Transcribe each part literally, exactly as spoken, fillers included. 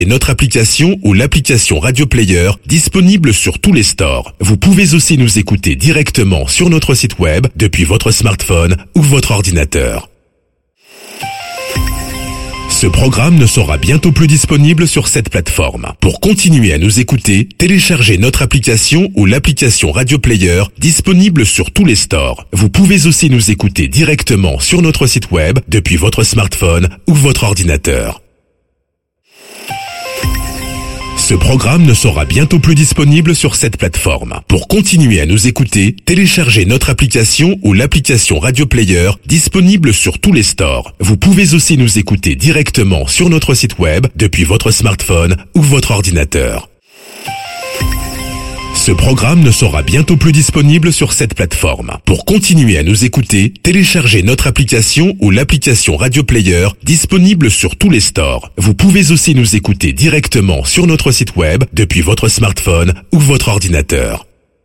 et notre application ou l'application Radio Player disponible sur tous les stores. Vous pouvez aussi nous écouter directement sur notre site web depuis votre smartphone ou votre ordinateur. Ce programme ne sera bientôt plus disponible sur cette plateforme. Pour continuer à nous écouter, téléchargez notre application ou l'application Radio Player disponible sur tous les stores. Vous pouvez aussi nous écouter directement sur notre site web depuis votre smartphone ou votre ordinateur. Ce programme ne sera bientôt plus disponible sur cette plateforme. Pour continuer à nous écouter, téléchargez notre application ou l'application Radio Player disponible sur tous les stores. Vous pouvez aussi nous écouter directement sur notre site web depuis votre smartphone ou votre ordinateur. Ce programme ne sera bientôt plus disponible sur cette plateforme. Pour continuer à nous écouter, téléchargez notre application ou l'application Radio Player disponible sur tous les stores. Vous pouvez aussi nous écouter directement sur notre site web depuis votre smartphone ou votre ordinateur.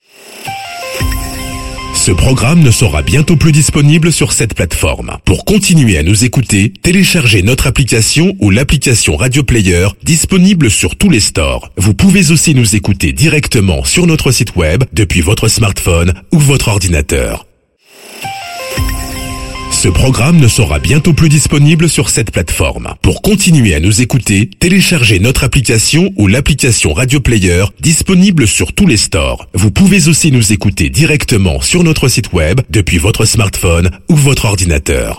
Ce programme ne sera bientôt plus disponible sur cette plateforme. Pour continuer à nous écouter, téléchargez notre application ou l'application Radio Player disponible sur tous les stores. Vous pouvez aussi nous écouter directement sur notre site web depuis votre smartphone ou votre ordinateur. Ce programme ne sera bientôt plus disponible sur cette plateforme. Pour continuer à nous écouter, téléchargez notre application ou l'application Radio Player disponible sur tous les stores. Vous pouvez aussi nous écouter directement sur notre site web depuis votre smartphone ou votre ordinateur.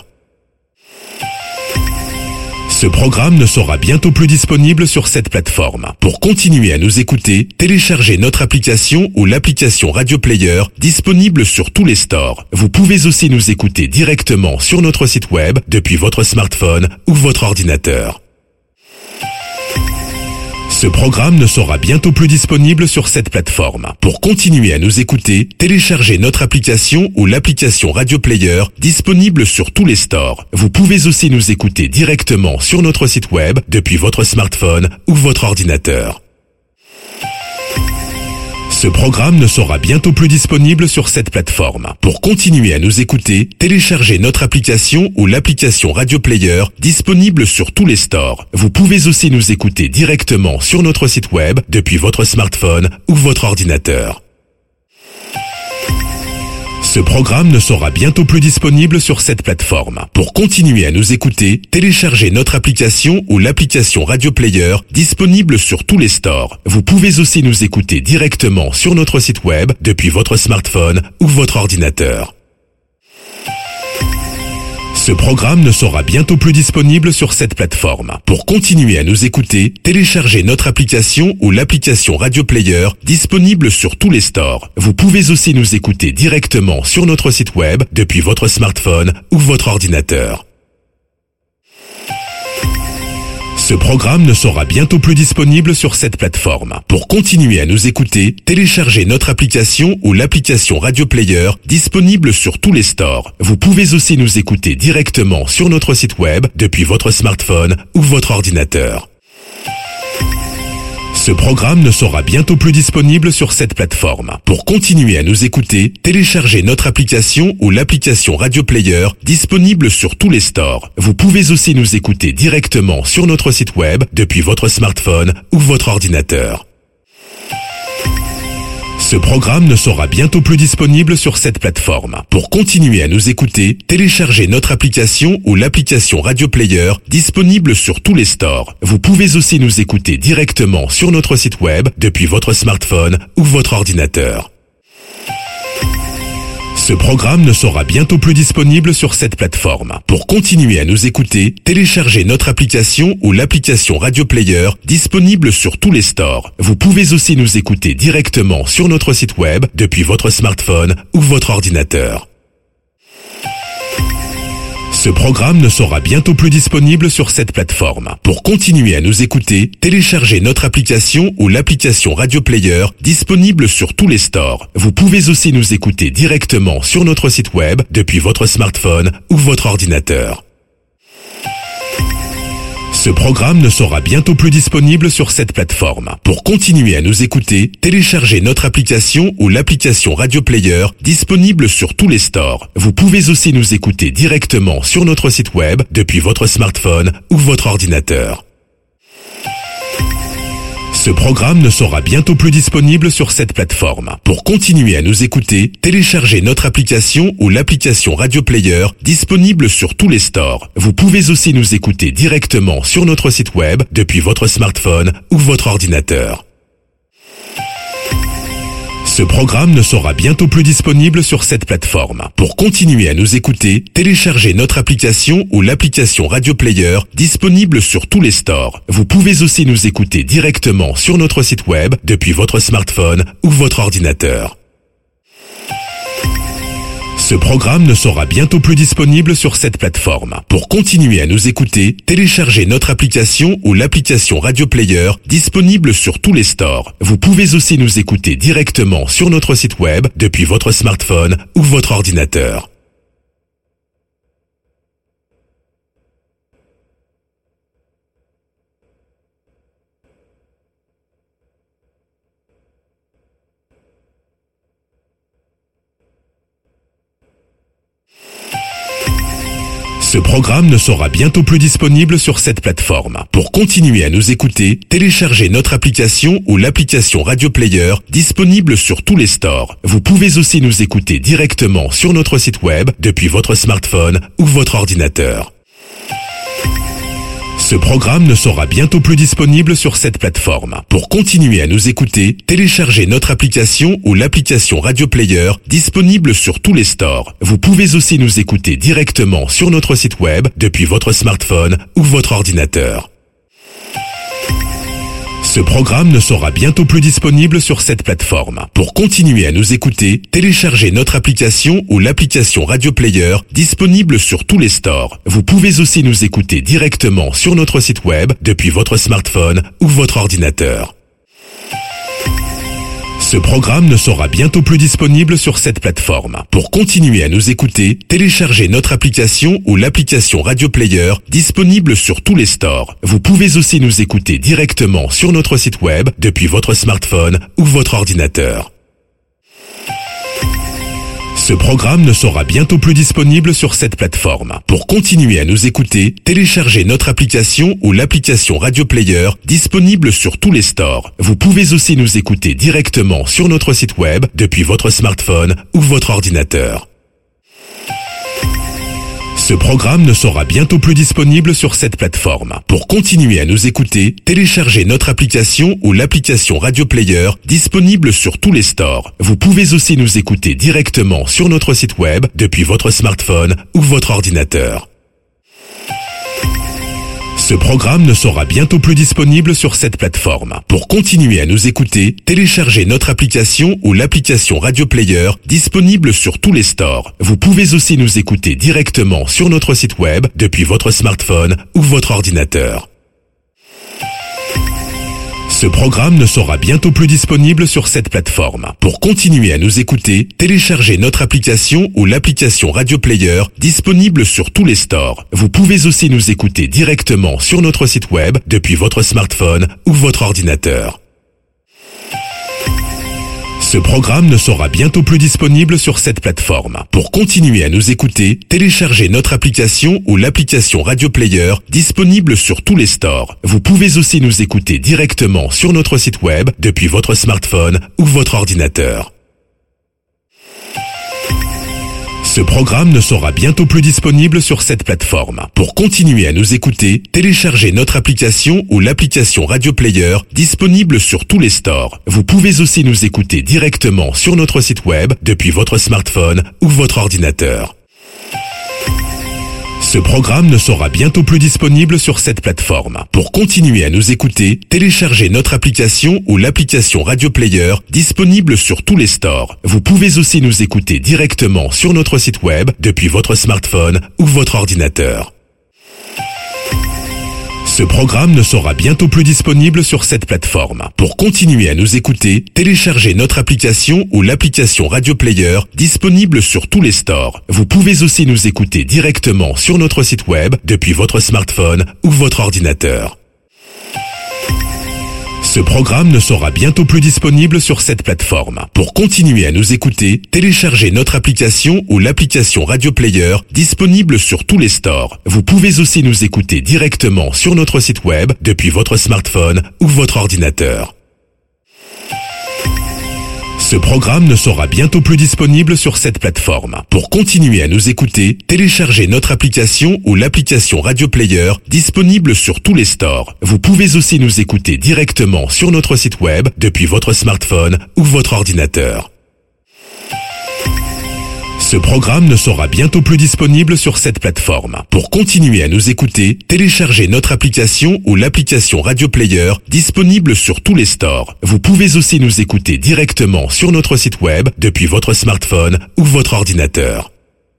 Ce programme ne sera bientôt plus disponible sur cette plateforme. Pour continuer à nous écouter, téléchargez notre application ou l'application Radio Player disponible sur tous les stores. Vous pouvez aussi nous écouter directement sur notre site web depuis votre smartphone ou votre ordinateur. Ce programme ne sera bientôt plus disponible sur cette plateforme. Pour continuer à nous écouter, téléchargez notre application ou l'application Radio Player disponible sur tous les stores. Vous pouvez aussi nous écouter directement sur notre site web depuis votre smartphone ou votre ordinateur. Ce programme ne sera bientôt plus disponible sur cette plateforme. Pour continuer à nous écouter, téléchargez notre application ou l'application Radio Player disponible sur tous les stores. Vous pouvez aussi nous écouter directement sur notre site web depuis votre smartphone ou votre ordinateur. Ce programme ne sera bientôt plus disponible sur cette plateforme. Pour continuer à nous écouter, téléchargez notre application ou l'application Radio Player disponible sur tous les stores. Vous pouvez aussi nous écouter directement sur notre site web depuis votre smartphone ou votre ordinateur. Ce programme ne sera bientôt plus disponible sur cette plateforme. Pour continuer à nous écouter, téléchargez notre application ou l'application Radio Player disponible sur tous les stores. Vous pouvez aussi nous écouter directement sur notre site web depuis votre smartphone ou votre ordinateur. Ce programme ne sera bientôt plus disponible sur cette plateforme. Pour continuer à nous écouter, téléchargez notre application ou l'application Radio Player disponible sur tous les stores. Vous pouvez aussi nous écouter directement sur notre site web depuis votre smartphone ou votre ordinateur. Ce programme ne sera bientôt plus disponible sur cette plateforme. Pour continuer à nous écouter, téléchargez notre application ou l'application Radio Player disponible sur tous les stores. Vous pouvez aussi nous écouter directement sur notre site web depuis votre smartphone ou votre ordinateur. Ce programme ne sera bientôt plus disponible sur cette plateforme. Pour continuer à nous écouter, téléchargez notre application ou l'application Radio Player disponible sur tous les stores. Vous pouvez aussi nous écouter directement sur notre site web depuis votre smartphone ou votre ordinateur. Ce programme ne sera bientôt plus disponible sur cette plateforme. Pour continuer à nous écouter, téléchargez notre application ou l'application Radio Player disponible sur tous les stores. Vous pouvez aussi nous écouter directement sur notre site web depuis votre smartphone ou votre ordinateur. Ce programme ne sera bientôt plus disponible sur cette plateforme. Pour continuer à nous écouter, téléchargez notre application ou l'application Radio Player disponible sur tous les stores. Vous pouvez aussi nous écouter directement sur notre site web depuis votre smartphone ou votre ordinateur. Ce programme ne sera bientôt plus disponible sur cette plateforme. Pour continuer à nous écouter, téléchargez notre application ou l'application Radio Player disponible sur tous les stores. Vous pouvez aussi nous écouter directement sur notre site web depuis votre smartphone ou votre ordinateur. Ce programme ne sera bientôt plus disponible sur cette plateforme. Pour continuer à nous écouter, téléchargez notre application ou l'application Radio Player disponible sur tous les stores. Vous pouvez aussi nous écouter directement sur notre site web depuis votre smartphone ou votre ordinateur. Ce programme ne sera bientôt plus disponible sur cette plateforme. Pour continuer à nous écouter, téléchargez notre application ou l'application Radio Player disponible sur tous les stores. Vous pouvez aussi nous écouter directement sur notre site web depuis votre smartphone ou votre ordinateur. Ce programme ne sera bientôt plus disponible sur cette plateforme. Pour continuer à nous écouter, téléchargez notre application ou l'application Radio Player disponible sur tous les stores. Vous pouvez aussi nous écouter directement sur notre site web depuis votre smartphone ou votre ordinateur. Ce programme ne sera bientôt plus disponible sur cette plateforme. Pour continuer à nous écouter, téléchargez notre application ou l'application Radio Player disponible sur tous les stores. Vous pouvez aussi nous écouter directement sur notre site web depuis votre smartphone ou votre ordinateur. Ce programme ne sera bientôt plus disponible sur cette plateforme. Pour continuer à nous écouter, téléchargez notre application ou l'application Radio Player disponible sur tous les stores. Vous pouvez aussi nous écouter directement sur notre site web depuis votre smartphone ou votre ordinateur. Ce programme ne sera bientôt plus disponible sur cette plateforme. Pour continuer à nous écouter, téléchargez notre application ou l'application Radio Player disponible sur tous les stores. Vous pouvez aussi nous écouter directement sur notre site web depuis votre smartphone ou votre ordinateur. Ce programme ne sera bientôt plus disponible sur cette plateforme. Pour continuer à nous écouter, téléchargez notre application ou l'application Radio Player disponible sur tous les stores. Vous pouvez aussi nous écouter directement sur notre site web depuis votre smartphone ou votre ordinateur. Ce programme ne sera bientôt plus disponible sur cette plateforme. Pour continuer à nous écouter, téléchargez notre application ou l'application Radio Player disponible sur tous les stores. Vous pouvez aussi nous écouter directement sur notre site web depuis votre smartphone ou votre ordinateur. Ce programme ne sera bientôt plus disponible sur cette plateforme. Pour continuer à nous écouter, téléchargez notre application ou l'application Radio Player disponible sur tous les stores. Vous pouvez aussi nous écouter directement sur notre site web depuis votre smartphone ou votre ordinateur. Ce programme ne sera bientôt plus disponible sur cette plateforme. Pour continuer à nous écouter, téléchargez notre application ou l'application Radio Player disponible sur tous les stores. Vous pouvez aussi nous écouter directement sur notre site web depuis votre smartphone ou votre ordinateur. Ce programme ne sera bientôt plus disponible sur cette plateforme. Pour continuer à nous écouter, téléchargez notre application ou l'application Radio Player disponible sur tous les stores. Vous pouvez aussi nous écouter directement sur notre site web depuis votre smartphone ou votre ordinateur. Ce programme ne sera bientôt plus disponible sur cette plateforme. Pour continuer à nous écouter, téléchargez notre application ou l'application Radio Player disponible sur tous les stores. Vous pouvez aussi nous écouter directement sur notre site web depuis votre smartphone ou votre ordinateur. Ce programme ne sera bientôt plus disponible sur cette plateforme. Pour continuer à nous écouter, téléchargez notre application ou l'application Radio Player disponible sur tous les stores. Vous pouvez aussi nous écouter directement sur notre site web depuis votre smartphone ou votre ordinateur. Ce programme ne sera bientôt plus disponible sur cette plateforme. Pour continuer à nous écouter, téléchargez notre application ou l'application Radio Player disponible sur tous les stores. Vous pouvez aussi nous écouter directement sur notre site web depuis votre smartphone ou votre ordinateur. Ce programme ne sera bientôt plus disponible sur cette plateforme. Pour continuer à nous écouter, téléchargez notre application ou l'application Radio Player disponible sur tous les stores. Vous pouvez aussi nous écouter directement sur notre site web depuis votre smartphone ou votre ordinateur. Ce programme ne sera bientôt plus disponible sur cette plateforme. Pour continuer à nous écouter, téléchargez notre application ou l'application Radio Player disponible sur tous les stores. Vous pouvez aussi nous écouter directement sur notre site web depuis votre smartphone ou votre ordinateur. Ce programme ne sera bientôt plus disponible sur cette plateforme. Pour continuer à nous écouter, téléchargez notre application ou l'application Radio Player disponible sur tous les stores. Vous pouvez aussi nous écouter directement sur notre site web depuis votre smartphone ou votre ordinateur. Ce programme ne sera bientôt plus disponible sur cette plateforme. Pour continuer à nous écouter, téléchargez notre application ou l'application Radio Player disponible sur tous les stores. Vous pouvez aussi nous écouter directement sur notre site web depuis votre smartphone ou votre ordinateur.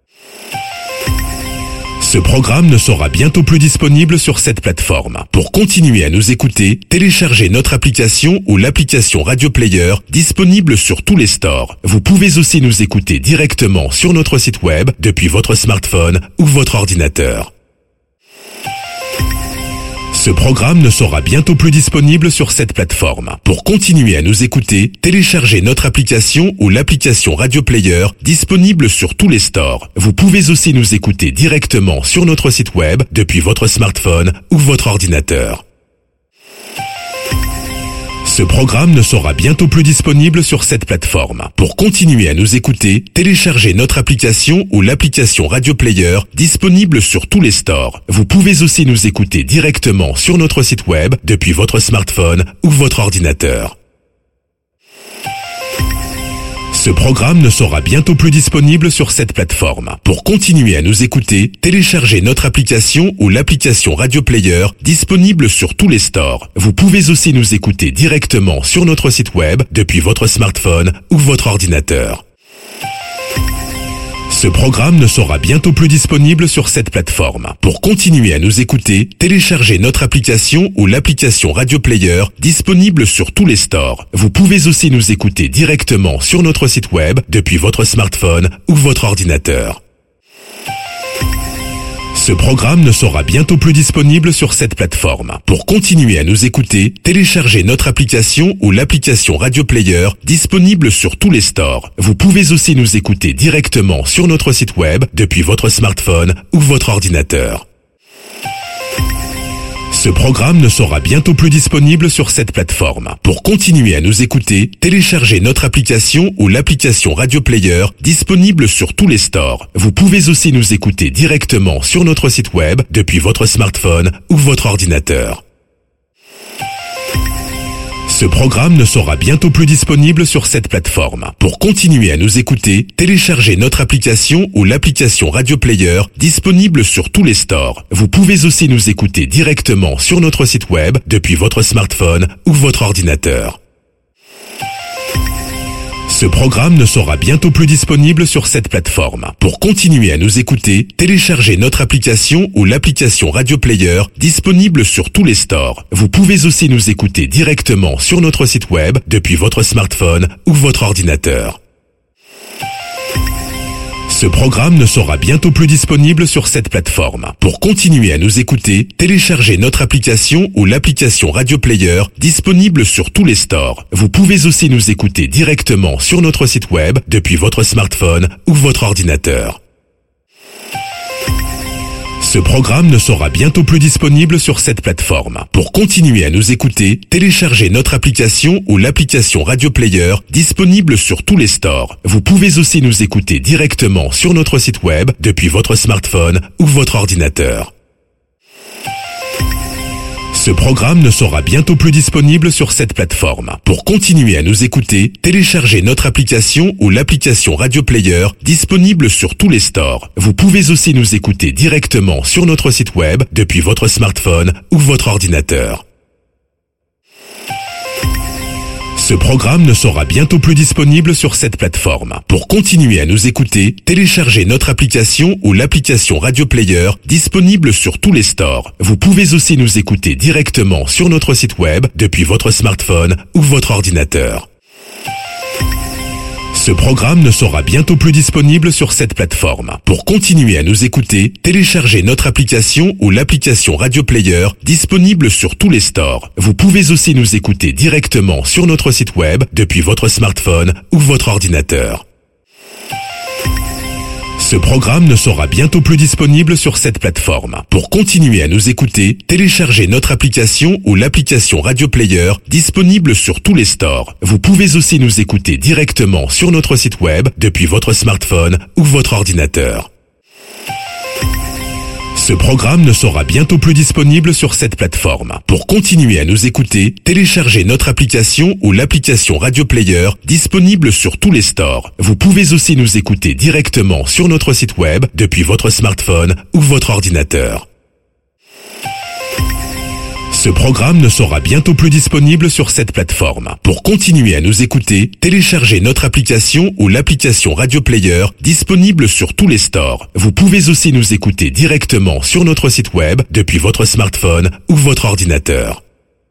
Ce programme ne sera bientôt plus disponible sur cette plateforme. Pour continuer à nous écouter, téléchargez notre application ou l'application Radio Player disponible sur tous les stores. Vous pouvez aussi nous écouter directement sur notre site web depuis votre smartphone ou votre ordinateur. Ce programme ne sera bientôt plus disponible sur cette plateforme. Pour continuer à nous écouter, téléchargez notre application ou l'application Radio Player disponible sur tous les stores. Vous pouvez aussi nous écouter directement sur notre site web depuis votre smartphone ou votre ordinateur. Ce programme ne sera bientôt plus disponible sur cette plateforme. Pour continuer à nous écouter, téléchargez notre application ou l'application Radio Player disponible sur tous les stores. Vous pouvez aussi nous écouter directement sur notre site web depuis votre smartphone ou votre ordinateur. Ce programme ne sera bientôt plus disponible sur cette plateforme. Pour continuer à nous écouter, téléchargez notre application ou l'application Radio Player disponible sur tous les stores. Vous pouvez aussi nous écouter directement sur notre site web depuis votre smartphone ou votre ordinateur. Ce programme ne sera bientôt plus disponible sur cette plateforme. Pour continuer à nous écouter, téléchargez notre application ou l'application Radio Player disponible sur tous les stores. Vous pouvez aussi nous écouter directement sur notre site web depuis votre smartphone ou votre ordinateur. Ce programme ne sera bientôt plus disponible sur cette plateforme. Pour continuer à nous écouter, téléchargez notre application ou l'application Radio Player disponible sur tous les stores. Vous pouvez aussi nous écouter directement sur notre site web depuis votre smartphone ou votre ordinateur. Ce programme ne sera bientôt plus disponible sur cette plateforme. Pour continuer à nous écouter, téléchargez notre application ou l'application Radio Player disponible sur tous les stores. Vous pouvez aussi nous écouter directement sur notre site web depuis votre smartphone ou votre ordinateur. Ce programme ne sera bientôt plus disponible sur cette plateforme. Pour continuer à nous écouter, téléchargez notre application ou l'application Radio Player disponible sur tous les stores. Vous pouvez aussi nous écouter directement sur notre site web depuis votre smartphone ou votre ordinateur. Ce programme ne sera bientôt plus disponible sur cette plateforme. Pour continuer à nous écouter, téléchargez notre application ou l'application Radio Player disponible sur tous les stores. Vous pouvez aussi nous écouter directement sur notre site web depuis votre smartphone ou votre ordinateur. Ce programme ne sera bientôt plus disponible sur cette plateforme. Pour continuer à nous écouter, téléchargez notre application ou l'application Radio Player disponible sur tous les stores. Vous pouvez aussi nous écouter directement sur notre site web depuis votre smartphone ou votre ordinateur. Ce programme ne sera bientôt plus disponible sur cette plateforme. Pour continuer à nous écouter, téléchargez notre application ou l'application Radio Player disponible sur tous les stores. Vous pouvez aussi nous écouter directement sur notre site web depuis votre smartphone ou votre ordinateur. Ce programme ne sera bientôt plus disponible sur cette plateforme. Pour continuer à nous écouter, téléchargez notre application ou l'application Radio Player disponible sur tous les stores. Vous pouvez aussi nous écouter directement sur notre site web depuis votre smartphone ou votre ordinateur. Ce programme ne sera bientôt plus disponible sur cette plateforme. Pour continuer à nous écouter, téléchargez notre application ou l'application Radio Player disponible sur tous les stores. Vous pouvez aussi nous écouter directement sur notre site web depuis votre smartphone ou votre ordinateur. Ce programme ne sera bientôt plus disponible sur cette plateforme. Pour continuer à nous écouter, téléchargez notre application ou l'application Radio Player disponible sur tous les stores. Vous pouvez aussi nous écouter directement sur notre site web depuis votre smartphone ou votre ordinateur. Ce programme ne sera bientôt plus disponible sur cette plateforme. Pour continuer à nous écouter, téléchargez notre application ou l'application Radio Player disponible sur tous les stores. Vous pouvez aussi nous écouter directement sur notre site web depuis votre smartphone ou votre ordinateur. Ce programme ne sera bientôt plus disponible sur cette plateforme. Pour continuer à nous écouter, téléchargez notre application ou l'application Radio Player disponible sur tous les stores. Vous pouvez aussi nous écouter directement sur notre site web depuis votre smartphone ou votre ordinateur. Ce programme ne sera bientôt plus disponible sur cette plateforme. Pour continuer à nous écouter, téléchargez notre application ou l'application Radio Player disponible sur tous les stores. Vous pouvez aussi nous écouter directement sur notre site web depuis votre smartphone ou votre ordinateur.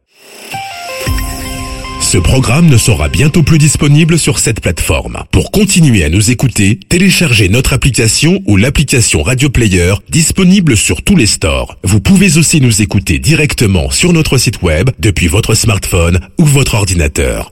Ce programme ne sera bientôt plus disponible sur cette plateforme. Pour continuer à nous écouter, téléchargez notre application ou l'application Radio Player disponible sur tous les stores. Vous pouvez aussi nous écouter directement sur notre site web depuis votre smartphone ou votre ordinateur.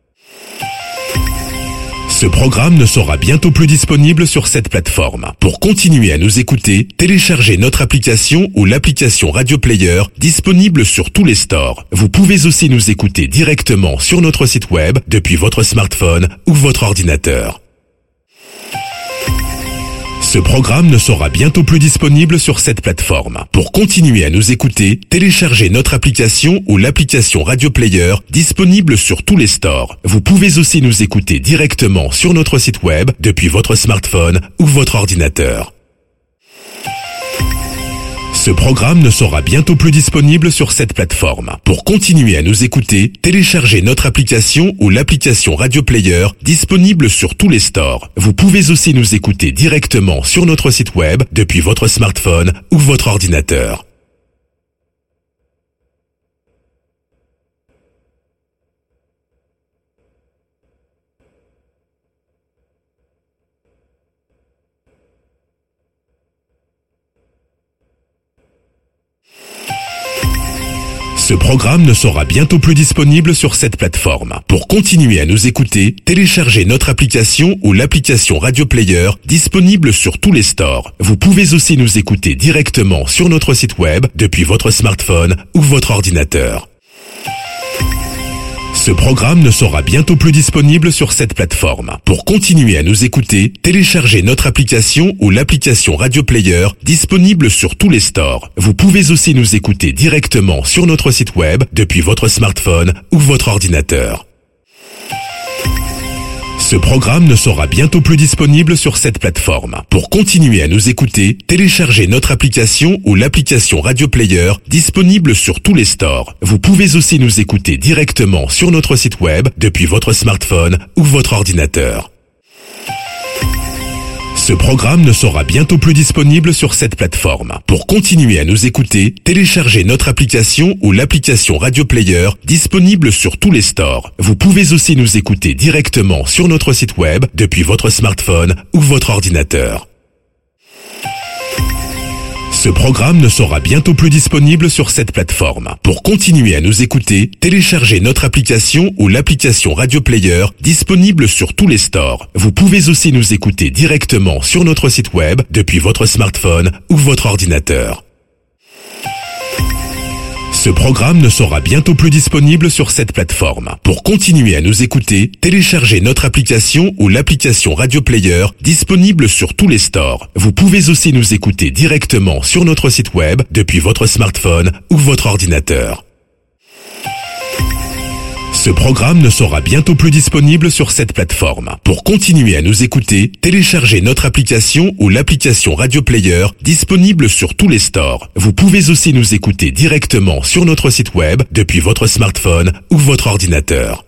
Ce programme ne sera bientôt plus disponible sur cette plateforme. Pour continuer à nous écouter, téléchargez notre application ou l'application Radio Player disponible sur tous les stores. Vous pouvez aussi nous écouter directement sur notre site web depuis votre smartphone ou votre ordinateur. Ce programme ne sera bientôt plus disponible sur cette plateforme. Pour continuer à nous écouter, téléchargez notre application ou l'application Radio Player disponible sur tous les stores. Vous pouvez aussi nous écouter directement sur notre site web depuis votre smartphone ou votre ordinateur. Ce programme ne sera bientôt plus disponible sur cette plateforme. Pour continuer à nous écouter, téléchargez notre application ou l'application Radio Player disponible sur tous les stores. Vous pouvez aussi nous écouter directement sur notre site web depuis votre smartphone ou votre ordinateur. Ce programme ne sera bientôt plus disponible sur cette plateforme. Pour continuer à nous écouter, téléchargez notre application ou l'application Radio Player disponible sur tous les stores. Vous pouvez aussi nous écouter directement sur notre site web depuis votre smartphone ou votre ordinateur. Ce programme ne sera bientôt plus disponible sur cette plateforme. Pour continuer à nous écouter, téléchargez notre application ou l'application Radio Player disponible sur tous les stores. Vous pouvez aussi nous écouter directement sur notre site web depuis votre smartphone ou votre ordinateur. Ce programme ne sera bientôt plus disponible sur cette plateforme. Pour continuer à nous écouter, téléchargez notre application ou l'application Radio Player disponible sur tous les stores. Vous pouvez aussi nous écouter directement sur notre site web depuis votre smartphone ou votre ordinateur. Ce programme ne sera bientôt plus disponible sur cette plateforme. Pour continuer à nous écouter, téléchargez notre application ou l'application Radio Player disponible sur tous les stores. Vous pouvez aussi nous écouter directement sur notre site web depuis votre smartphone ou votre ordinateur. Ce programme ne sera bientôt plus disponible sur cette plateforme. Pour continuer à nous écouter, téléchargez notre application ou l'application Radio Player disponible sur tous les stores. Vous pouvez aussi nous écouter directement sur notre site web depuis votre smartphone ou votre ordinateur. Ce programme ne sera bientôt plus disponible sur cette plateforme. Pour continuer à nous écouter, téléchargez notre application ou l'application Radio Player disponible sur tous les stores. Vous pouvez aussi nous écouter directement sur notre site web depuis votre smartphone ou votre ordinateur. Ce programme ne sera bientôt plus disponible sur cette plateforme. Pour continuer à nous écouter, téléchargez notre application ou l'application Radio Player disponible sur tous les stores. Vous pouvez aussi nous écouter directement sur notre site web depuis votre smartphone ou votre ordinateur.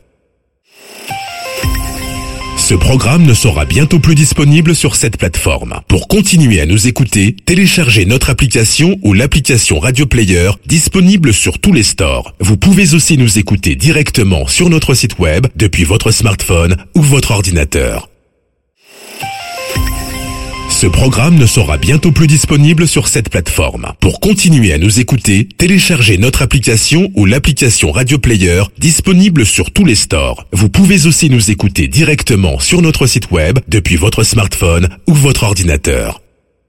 Ce programme ne sera bientôt plus disponible sur cette plateforme. Pour continuer à nous écouter, téléchargez notre application ou l'application Radio Player disponible sur tous les stores. Vous pouvez aussi nous écouter directement sur notre site web depuis votre smartphone ou votre ordinateur. Ce programme ne sera bientôt plus disponible sur cette plateforme. Pour continuer à nous écouter, téléchargez notre application ou l'application Radio Player disponible sur tous les stores. Vous pouvez aussi nous écouter directement sur notre site web depuis votre smartphone ou votre ordinateur.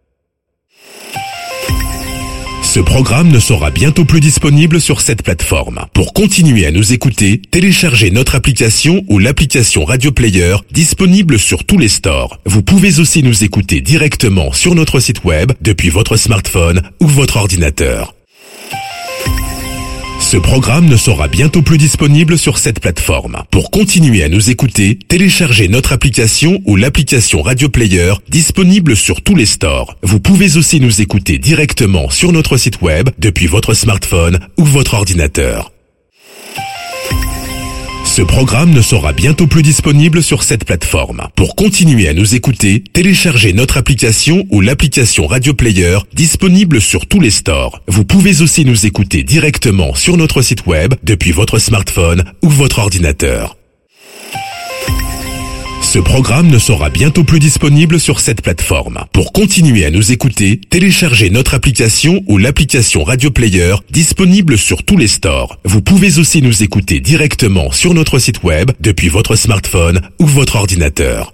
Ce programme ne sera bientôt plus disponible sur cette plateforme. Pour continuer à nous écouter, téléchargez notre application ou l'application Radio Player disponible sur tous les stores. Vous pouvez aussi nous écouter directement sur notre site web depuis votre smartphone ou votre ordinateur. Ce programme ne sera bientôt plus disponible sur cette plateforme. Pour continuer à nous écouter, téléchargez notre application ou l'application Radio Player disponible sur tous les stores. Vous pouvez aussi nous écouter directement sur notre site web depuis votre smartphone ou votre ordinateur. Ce programme ne sera bientôt plus disponible sur cette plateforme. Pour continuer à nous écouter, téléchargez notre application ou l'application Radio Player disponible sur tous les stores. Vous pouvez aussi nous écouter directement sur notre site web depuis votre smartphone ou votre ordinateur. Ce programme ne sera bientôt plus disponible sur cette plateforme. Pour continuer à nous écouter, téléchargez notre application ou l'application Radio Player disponible sur tous les stores. Vous pouvez aussi nous écouter directement sur notre site web depuis votre smartphone ou votre ordinateur.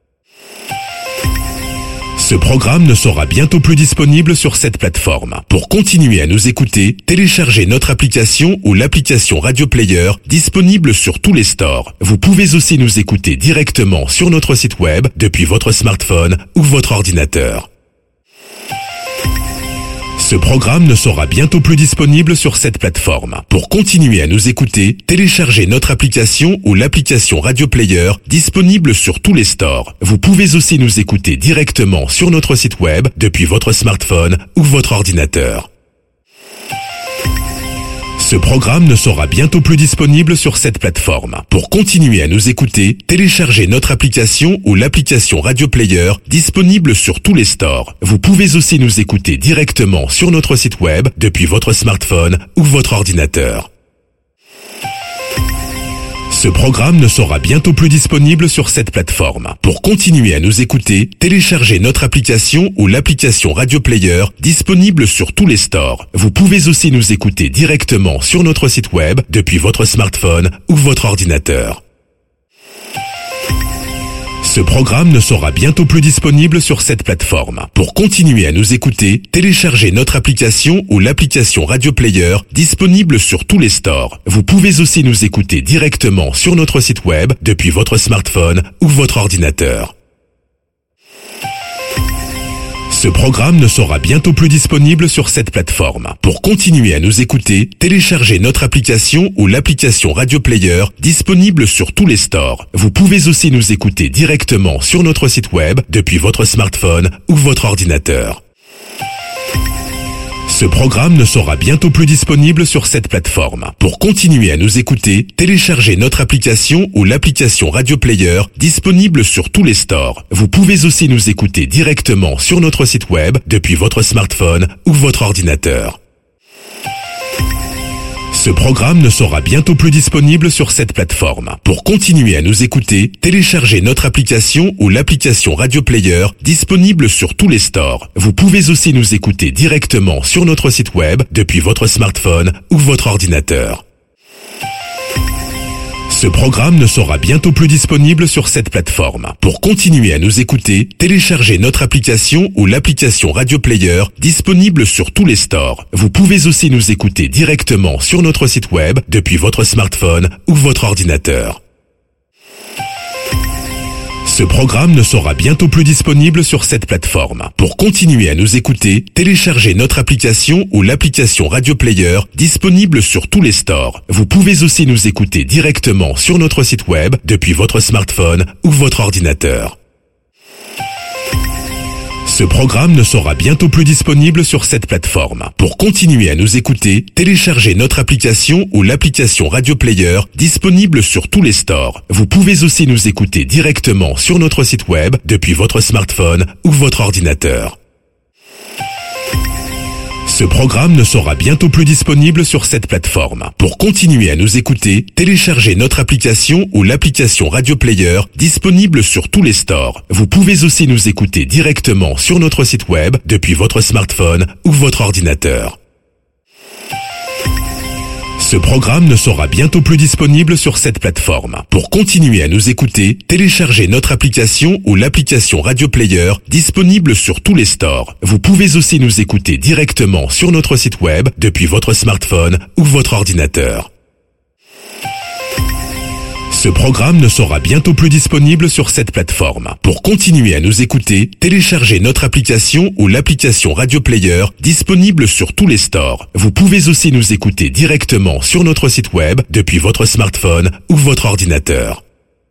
Ce programme ne sera bientôt plus disponible sur cette plateforme. Pour continuer à nous écouter, téléchargez notre application ou l'application Radio Player disponible sur tous les stores. Vous pouvez aussi nous écouter directement sur notre site web depuis votre smartphone ou votre ordinateur. Ce programme ne sera bientôt plus disponible sur cette plateforme. Pour continuer à nous écouter, téléchargez notre application ou l'application Radio Player disponible sur tous les stores. Vous pouvez aussi nous écouter directement sur notre site web depuis votre smartphone ou votre ordinateur. Ce programme ne sera bientôt plus disponible sur cette plateforme. Pour continuer à nous écouter, téléchargez notre application ou l'application Radio Player disponible sur tous les stores. Vous pouvez aussi nous écouter directement sur notre site web depuis votre smartphone ou votre ordinateur. Ce programme ne sera bientôt plus disponible sur cette plateforme. Pour continuer à nous écouter, téléchargez notre application ou l'application Radio Player disponible sur tous les stores. Vous pouvez aussi nous écouter directement sur notre site web depuis votre smartphone ou votre ordinateur. Ce programme ne sera bientôt plus disponible sur cette plateforme. Pour continuer à nous écouter, téléchargez notre application ou l'application Radio Player disponible sur tous les stores. Vous pouvez aussi nous écouter directement sur notre site web depuis votre smartphone ou votre ordinateur. Ce programme ne sera bientôt plus disponible sur cette plateforme. Pour continuer à nous écouter, téléchargez notre application ou l'application Radio Player disponible sur tous les stores. Vous pouvez aussi nous écouter directement sur notre site web depuis votre smartphone ou votre ordinateur. Ce programme ne sera bientôt plus disponible sur cette plateforme. Pour continuer à nous écouter, téléchargez notre application ou l'application Radio Player disponible sur tous les stores. Vous pouvez aussi nous écouter directement sur notre site web depuis votre smartphone ou votre ordinateur. Ce programme ne sera bientôt plus disponible sur cette plateforme. Pour continuer à nous écouter, téléchargez notre application ou l'application Radio Player disponible sur tous les stores. Vous pouvez aussi nous écouter directement sur notre site web depuis votre smartphone ou votre ordinateur. Ce programme ne sera bientôt plus disponible sur cette plateforme. Pour continuer à nous écouter, téléchargez notre application ou l'application Radio Player disponible sur tous les stores. Vous pouvez aussi nous écouter directement sur notre site web depuis votre smartphone ou votre ordinateur. Ce programme ne sera bientôt plus disponible sur cette plateforme. Pour continuer à nous écouter, téléchargez notre application ou l'application Radio Player disponible sur tous les stores. Vous pouvez aussi nous écouter directement sur notre site web depuis votre smartphone ou votre ordinateur. Ce programme ne sera bientôt plus disponible sur cette plateforme. Pour continuer à nous écouter, téléchargez notre application ou l'application Radio Player disponible sur tous les stores. Vous pouvez aussi nous écouter directement sur notre site web depuis votre smartphone ou votre ordinateur. Ce programme ne sera bientôt plus disponible sur cette plateforme. Pour continuer à nous écouter, téléchargez notre application ou l'application Radio Player disponible sur tous les stores. Vous pouvez aussi nous écouter directement sur notre site web depuis votre smartphone ou votre ordinateur. Ce programme ne sera bientôt plus disponible sur cette plateforme. Pour continuer à nous écouter, téléchargez notre application ou l'application Radio Player disponible sur tous les stores. Vous pouvez aussi nous écouter directement sur notre site web depuis votre smartphone ou votre ordinateur. Ce programme ne sera bientôt plus disponible sur cette plateforme. Pour continuer à nous écouter, téléchargez notre application ou l'application Radio Player disponible sur tous les stores. Vous pouvez aussi nous écouter directement sur notre site web depuis votre smartphone ou votre ordinateur.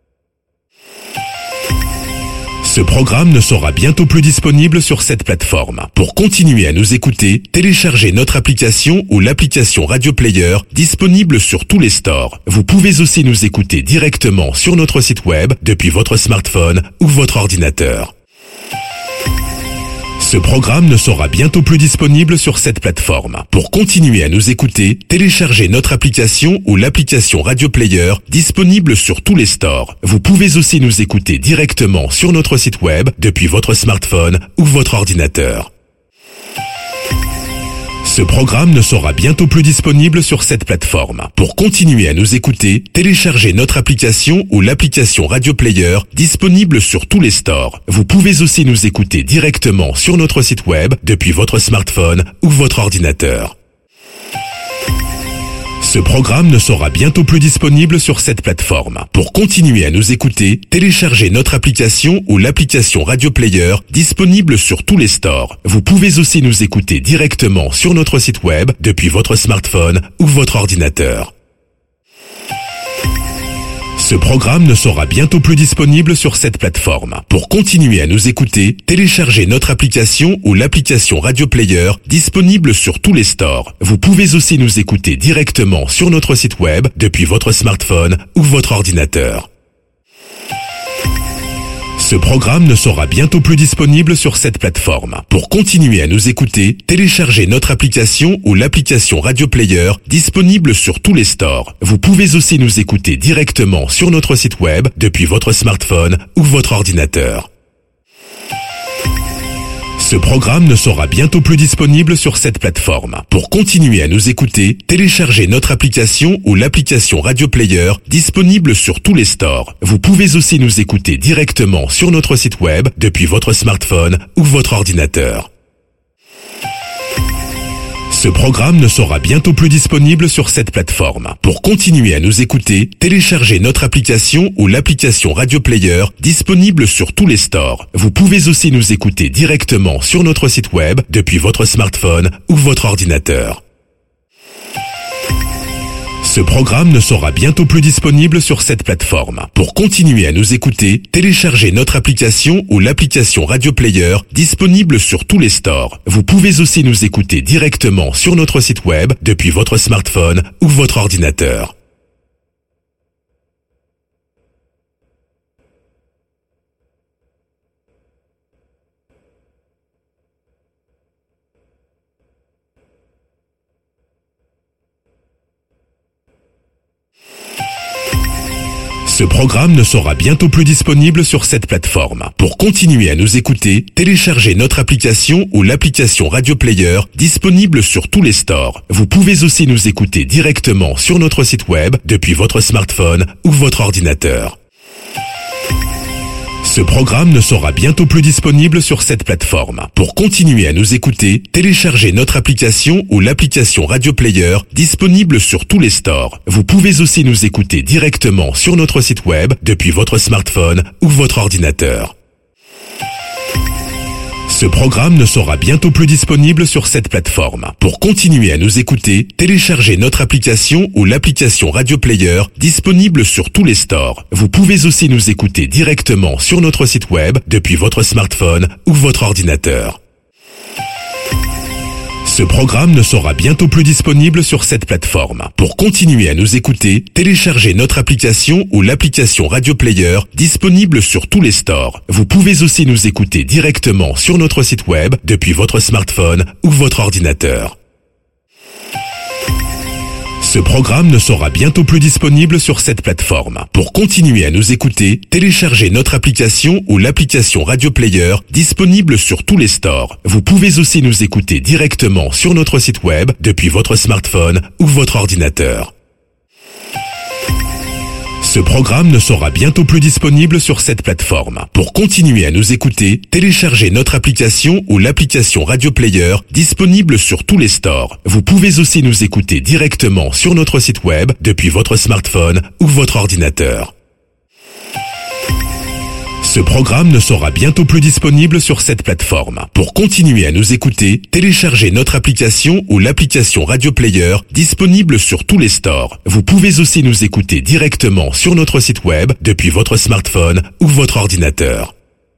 Ce programme ne sera bientôt plus disponible sur cette plateforme. Pour continuer à nous écouter, téléchargez notre application ou l'application Radio Player disponible sur tous les stores. Vous pouvez aussi nous écouter directement sur notre site web depuis votre smartphone ou votre ordinateur. Ce programme ne sera bientôt plus disponible sur cette plateforme. Pour continuer à nous écouter, téléchargez notre application ou l'application Radio Player disponible sur tous les stores. Vous pouvez aussi nous écouter directement sur notre site web depuis votre smartphone ou votre ordinateur. Ce programme ne sera bientôt plus disponible sur cette plateforme. Pour continuer à nous écouter, téléchargez notre application ou l'application Radio Player disponible sur tous les stores. Vous pouvez aussi nous écouter directement sur notre site web depuis votre smartphone ou votre ordinateur. Ce programme ne sera bientôt plus disponible sur cette plateforme. Pour continuer à nous écouter, téléchargez notre application ou l'application Radio Player disponible sur tous les stores. Vous pouvez aussi nous écouter directement sur notre site web depuis votre smartphone ou votre ordinateur. Ce programme ne sera bientôt plus disponible sur cette plateforme. Pour continuer à nous écouter, téléchargez notre application ou l'application Radio Player disponible sur tous les stores. Vous pouvez aussi nous écouter directement sur notre site web depuis votre smartphone ou votre ordinateur. Ce programme ne sera bientôt plus disponible sur cette plateforme. Pour continuer à nous écouter, téléchargez notre application ou l'application Radio Player disponible sur tous les stores. Vous pouvez aussi nous écouter directement sur notre site web depuis votre smartphone ou votre ordinateur. Ce programme ne sera bientôt plus disponible sur cette plateforme. Pour continuer à nous écouter, téléchargez notre application ou l'application Radio Player disponible sur tous les stores. Vous pouvez aussi nous écouter directement sur notre site web depuis votre smartphone ou votre ordinateur. Ce programme ne sera bientôt plus disponible sur cette plateforme. Pour continuer à nous écouter, téléchargez notre application ou l'application Radio Player disponible sur tous les stores. Vous pouvez aussi nous écouter directement sur notre site web depuis votre smartphone ou votre ordinateur. Ce programme ne sera bientôt plus disponible sur cette plateforme. Pour continuer à nous écouter, téléchargez notre application ou l'application Radio Player disponible sur tous les stores. Vous pouvez aussi nous écouter directement sur notre site web depuis votre smartphone ou votre ordinateur. Ce programme ne sera bientôt plus disponible sur cette plateforme. Pour continuer à nous écouter, téléchargez notre application ou l'application Radio Player disponible sur tous les stores. Vous pouvez aussi nous écouter directement sur notre site web depuis votre smartphone ou votre ordinateur. Ce programme ne sera bientôt plus disponible sur cette plateforme. Pour continuer à nous écouter, téléchargez notre application ou l'application Radio Player disponible sur tous les stores. Vous pouvez aussi nous écouter directement sur notre site web depuis votre smartphone ou votre ordinateur. Ce programme ne sera bientôt plus disponible sur cette plateforme. Pour continuer à nous écouter, téléchargez notre application ou l'application Radio Player disponible sur tous les stores. Vous pouvez aussi nous écouter directement sur notre site web depuis votre smartphone ou votre ordinateur. Ce programme ne sera bientôt plus disponible sur cette plateforme. Pour continuer à nous écouter, téléchargez notre application ou l'application Radio Player disponible sur tous les stores. Vous pouvez aussi nous écouter directement sur notre site web depuis votre smartphone ou votre ordinateur. Ce programme ne sera bientôt plus disponible sur cette plateforme. Pour continuer à nous écouter, téléchargez notre application ou l'application Radio Player disponible sur tous les stores. Vous pouvez aussi nous écouter directement sur notre site web depuis votre smartphone ou votre ordinateur. Ce programme ne sera bientôt plus disponible sur cette plateforme. Pour continuer à nous écouter, téléchargez notre application ou l'application Radio Player disponible sur tous les stores. Vous pouvez aussi nous écouter directement sur notre site web depuis votre smartphone ou votre ordinateur. Ce programme ne sera bientôt plus disponible sur cette plateforme. Pour continuer à nous écouter, téléchargez notre application ou l'application Radio Player disponible sur tous les stores. Vous pouvez aussi nous écouter directement sur notre site web depuis votre smartphone ou votre ordinateur.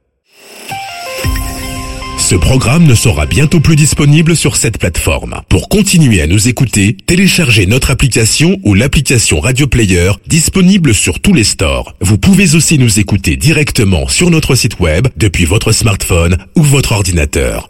Ce programme ne sera bientôt plus disponible sur cette plateforme. Pour continuer à nous écouter, téléchargez notre application ou l'application Radio Player disponible sur tous les stores. Vous pouvez aussi nous écouter directement sur notre site web depuis votre smartphone ou votre ordinateur.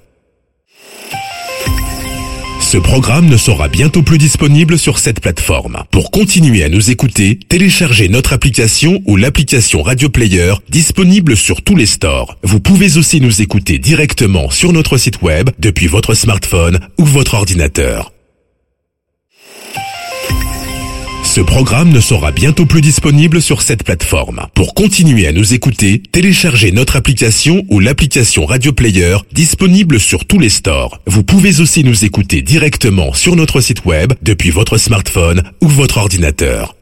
Ce programme ne sera bientôt plus disponible sur cette plateforme. Pour continuer à nous écouter, téléchargez notre application ou l'application Radio Player disponible sur tous les stores. Vous pouvez aussi nous écouter directement sur notre site web depuis votre smartphone ou votre ordinateur. Ce programme ne sera bientôt plus disponible sur cette plateforme. Pour continuer à nous écouter, téléchargez notre application ou l'application Radio Player disponible sur tous les stores. Vous pouvez aussi nous écouter directement sur notre site web depuis votre smartphone ou votre ordinateur.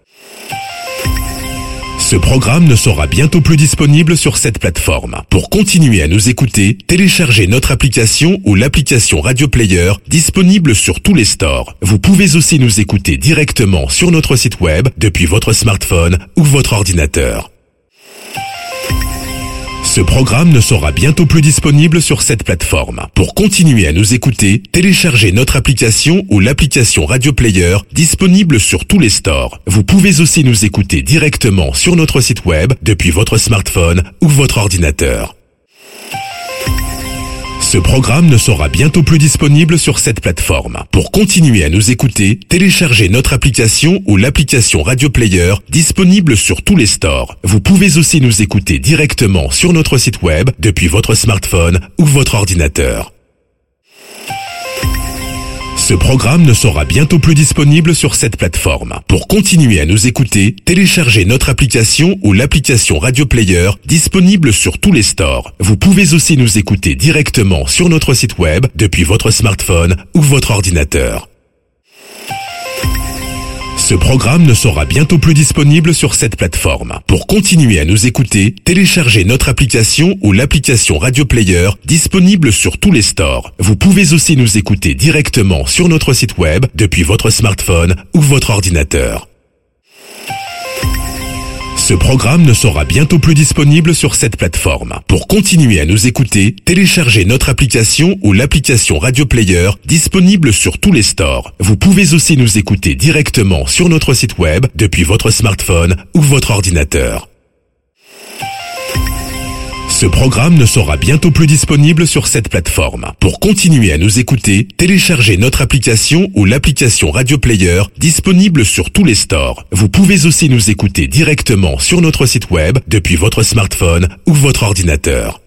Ce programme ne sera bientôt plus disponible sur cette plateforme. Pour continuer à nous écouter, téléchargez notre application ou l'application Radio Player disponible sur tous les stores. Vous pouvez aussi nous écouter directement sur notre site web depuis votre smartphone ou votre ordinateur. Ce programme ne sera bientôt plus disponible sur cette plateforme. Pour continuer à nous écouter, téléchargez notre application ou l'application Radio Player disponible sur tous les stores. Vous pouvez aussi nous écouter directement sur notre site web depuis votre smartphone ou votre ordinateur. Ce programme ne sera bientôt plus disponible sur cette plateforme. Pour continuer à nous écouter, téléchargez notre application ou l'application Radio Player disponible sur tous les stores. Vous pouvez aussi nous écouter directement sur notre site web depuis votre smartphone ou votre ordinateur. Ce programme ne sera bientôt plus disponible sur cette plateforme. Pour continuer à nous écouter, téléchargez notre application ou l'application Radio Player disponible sur tous les stores. Vous pouvez aussi nous écouter directement sur notre site web depuis votre smartphone ou votre ordinateur. Ce programme ne sera bientôt plus disponible sur cette plateforme. Pour continuer à nous écouter, téléchargez notre application ou l'application Radio Player disponible sur tous les stores. Vous pouvez aussi nous écouter directement sur notre site web depuis votre smartphone ou votre ordinateur. Ce programme ne sera bientôt plus disponible sur cette plateforme. Pour continuer à nous écouter, téléchargez notre application ou l'application Radio Player disponible sur tous les stores. Vous pouvez aussi nous écouter directement sur notre site web depuis votre smartphone ou votre ordinateur. Ce programme ne sera bientôt plus disponible sur cette plateforme. Pour continuer à nous écouter, téléchargez notre application ou l'application Radio Player disponible sur tous les stores. Vous pouvez aussi nous écouter directement sur notre site web depuis votre smartphone ou votre ordinateur.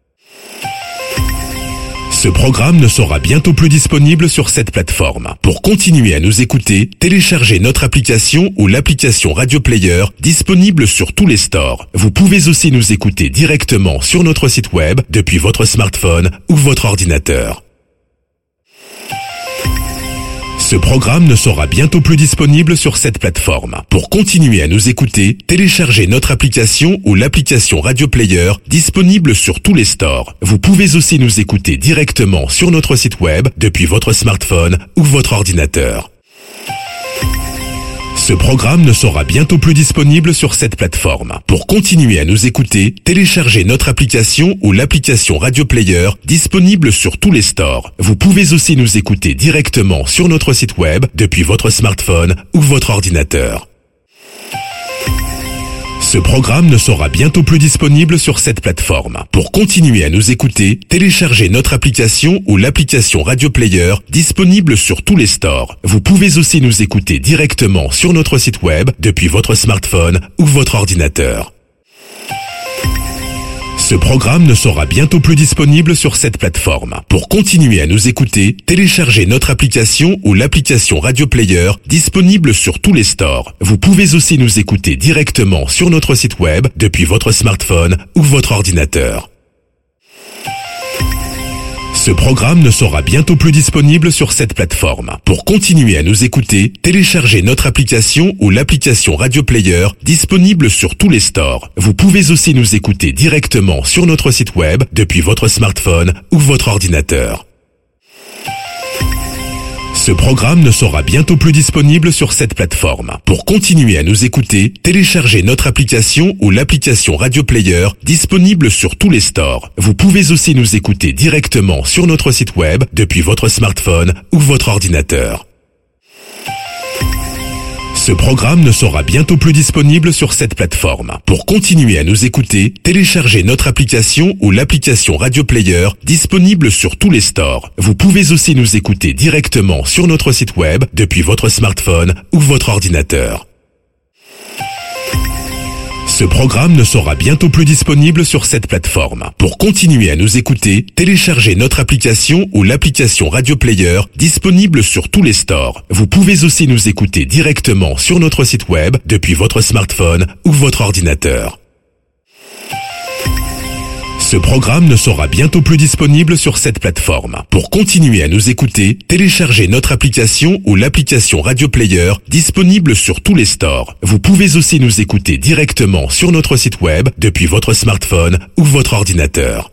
Ce programme ne sera bientôt plus disponible sur cette plateforme. Pour continuer à nous écouter, téléchargez notre application ou l'application Radio Player disponible sur tous les stores. Vous pouvez aussi nous écouter directement sur notre site web depuis votre smartphone ou votre ordinateur. Ce programme ne sera bientôt plus disponible sur cette plateforme. Pour continuer à nous écouter, téléchargez notre application ou l'application Radio Player disponible sur tous les stores. Vous pouvez aussi nous écouter directement sur notre site web depuis votre smartphone ou votre ordinateur. Ce programme ne sera bientôt plus disponible sur cette plateforme. Pour continuer à nous écouter, téléchargez notre application ou l'application Radio Player disponible sur tous les stores. Vous pouvez aussi nous écouter directement sur notre site web depuis votre smartphone ou votre ordinateur. Ce Ce programme ne sera bientôt plus disponible sur cette plateforme. Pour continuer à nous écouter, téléchargez notre application ou l'application Radio Player disponible sur tous les stores. Vous pouvez aussi nous écouter directement sur notre site web depuis votre smartphone ou votre ordinateur. Ce programme ne sera bientôt plus disponible sur cette plateforme. Pour continuer à nous écouter, téléchargez notre application ou l'application Radio Player disponible sur tous les stores. Vous pouvez aussi nous écouter directement sur notre site web depuis votre smartphone ou votre ordinateur. Ce programme ne sera bientôt plus disponible sur cette plateforme. Pour continuer à nous écouter, téléchargez notre application ou l'application Radio Player disponible sur tous les stores. Vous pouvez aussi nous écouter directement sur notre site web depuis votre smartphone ou votre ordinateur. Ce programme ne sera bientôt plus disponible sur cette plateforme. Pour continuer à nous écouter, téléchargez notre application ou l'application Radio Player disponible sur tous les stores. Vous pouvez aussi nous écouter directement sur notre site web depuis votre smartphone ou votre ordinateur. Ce programme ne sera bientôt plus disponible sur cette plateforme. Pour continuer à nous écouter, téléchargez notre application ou l'application Radio Player disponible sur tous les stores. Vous pouvez aussi nous écouter directement sur notre site web depuis votre smartphone ou votre ordinateur. Ce programme ne sera bientôt plus disponible sur cette plateforme. Pour continuer à nous écouter, téléchargez notre application ou l'application Radio Player disponible sur tous les stores. Vous pouvez aussi nous écouter directement sur notre site web depuis votre smartphone ou votre ordinateur. Ce programme ne sera bientôt plus disponible sur cette plateforme. Pour continuer à nous écouter, téléchargez notre application ou l'application Radio Player disponible sur tous les stores. Vous pouvez aussi nous écouter directement sur notre site web depuis votre smartphone ou votre ordinateur.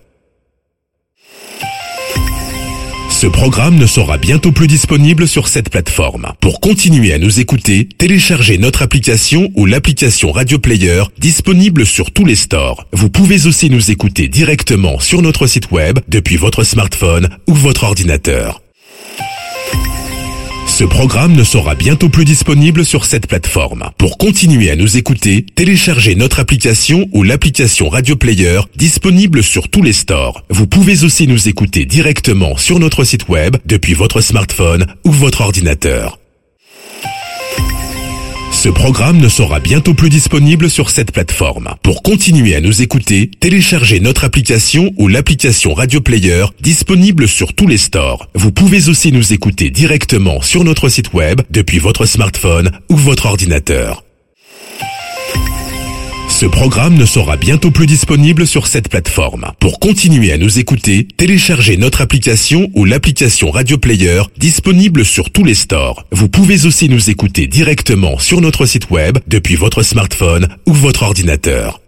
Ce programme ne sera bientôt plus disponible sur cette plateforme. Pour continuer à nous écouter, téléchargez notre application ou l'application Radio Player disponible sur tous les stores. Vous pouvez aussi nous écouter directement sur notre site web depuis votre smartphone ou votre ordinateur. Ce programme ne sera bientôt plus disponible sur cette plateforme. Pour continuer à nous écouter, téléchargez notre application ou l'application Radio Player disponible sur tous les stores. Vous pouvez aussi nous écouter directement sur notre site web depuis votre smartphone ou votre ordinateur. Ce programme ne sera bientôt plus disponible sur cette plateforme. Pour continuer à nous écouter, téléchargez notre application ou l'application Radio Player disponible sur tous les stores. Vous pouvez aussi nous écouter directement sur notre site web depuis votre smartphone ou votre ordinateur. Ce programme ne sera bientôt plus disponible sur cette plateforme. Pour continuer à nous écouter, téléchargez notre application ou l'application Radio Player disponible sur tous les stores. Vous pouvez aussi nous écouter directement sur notre site web depuis votre smartphone ou votre ordinateur.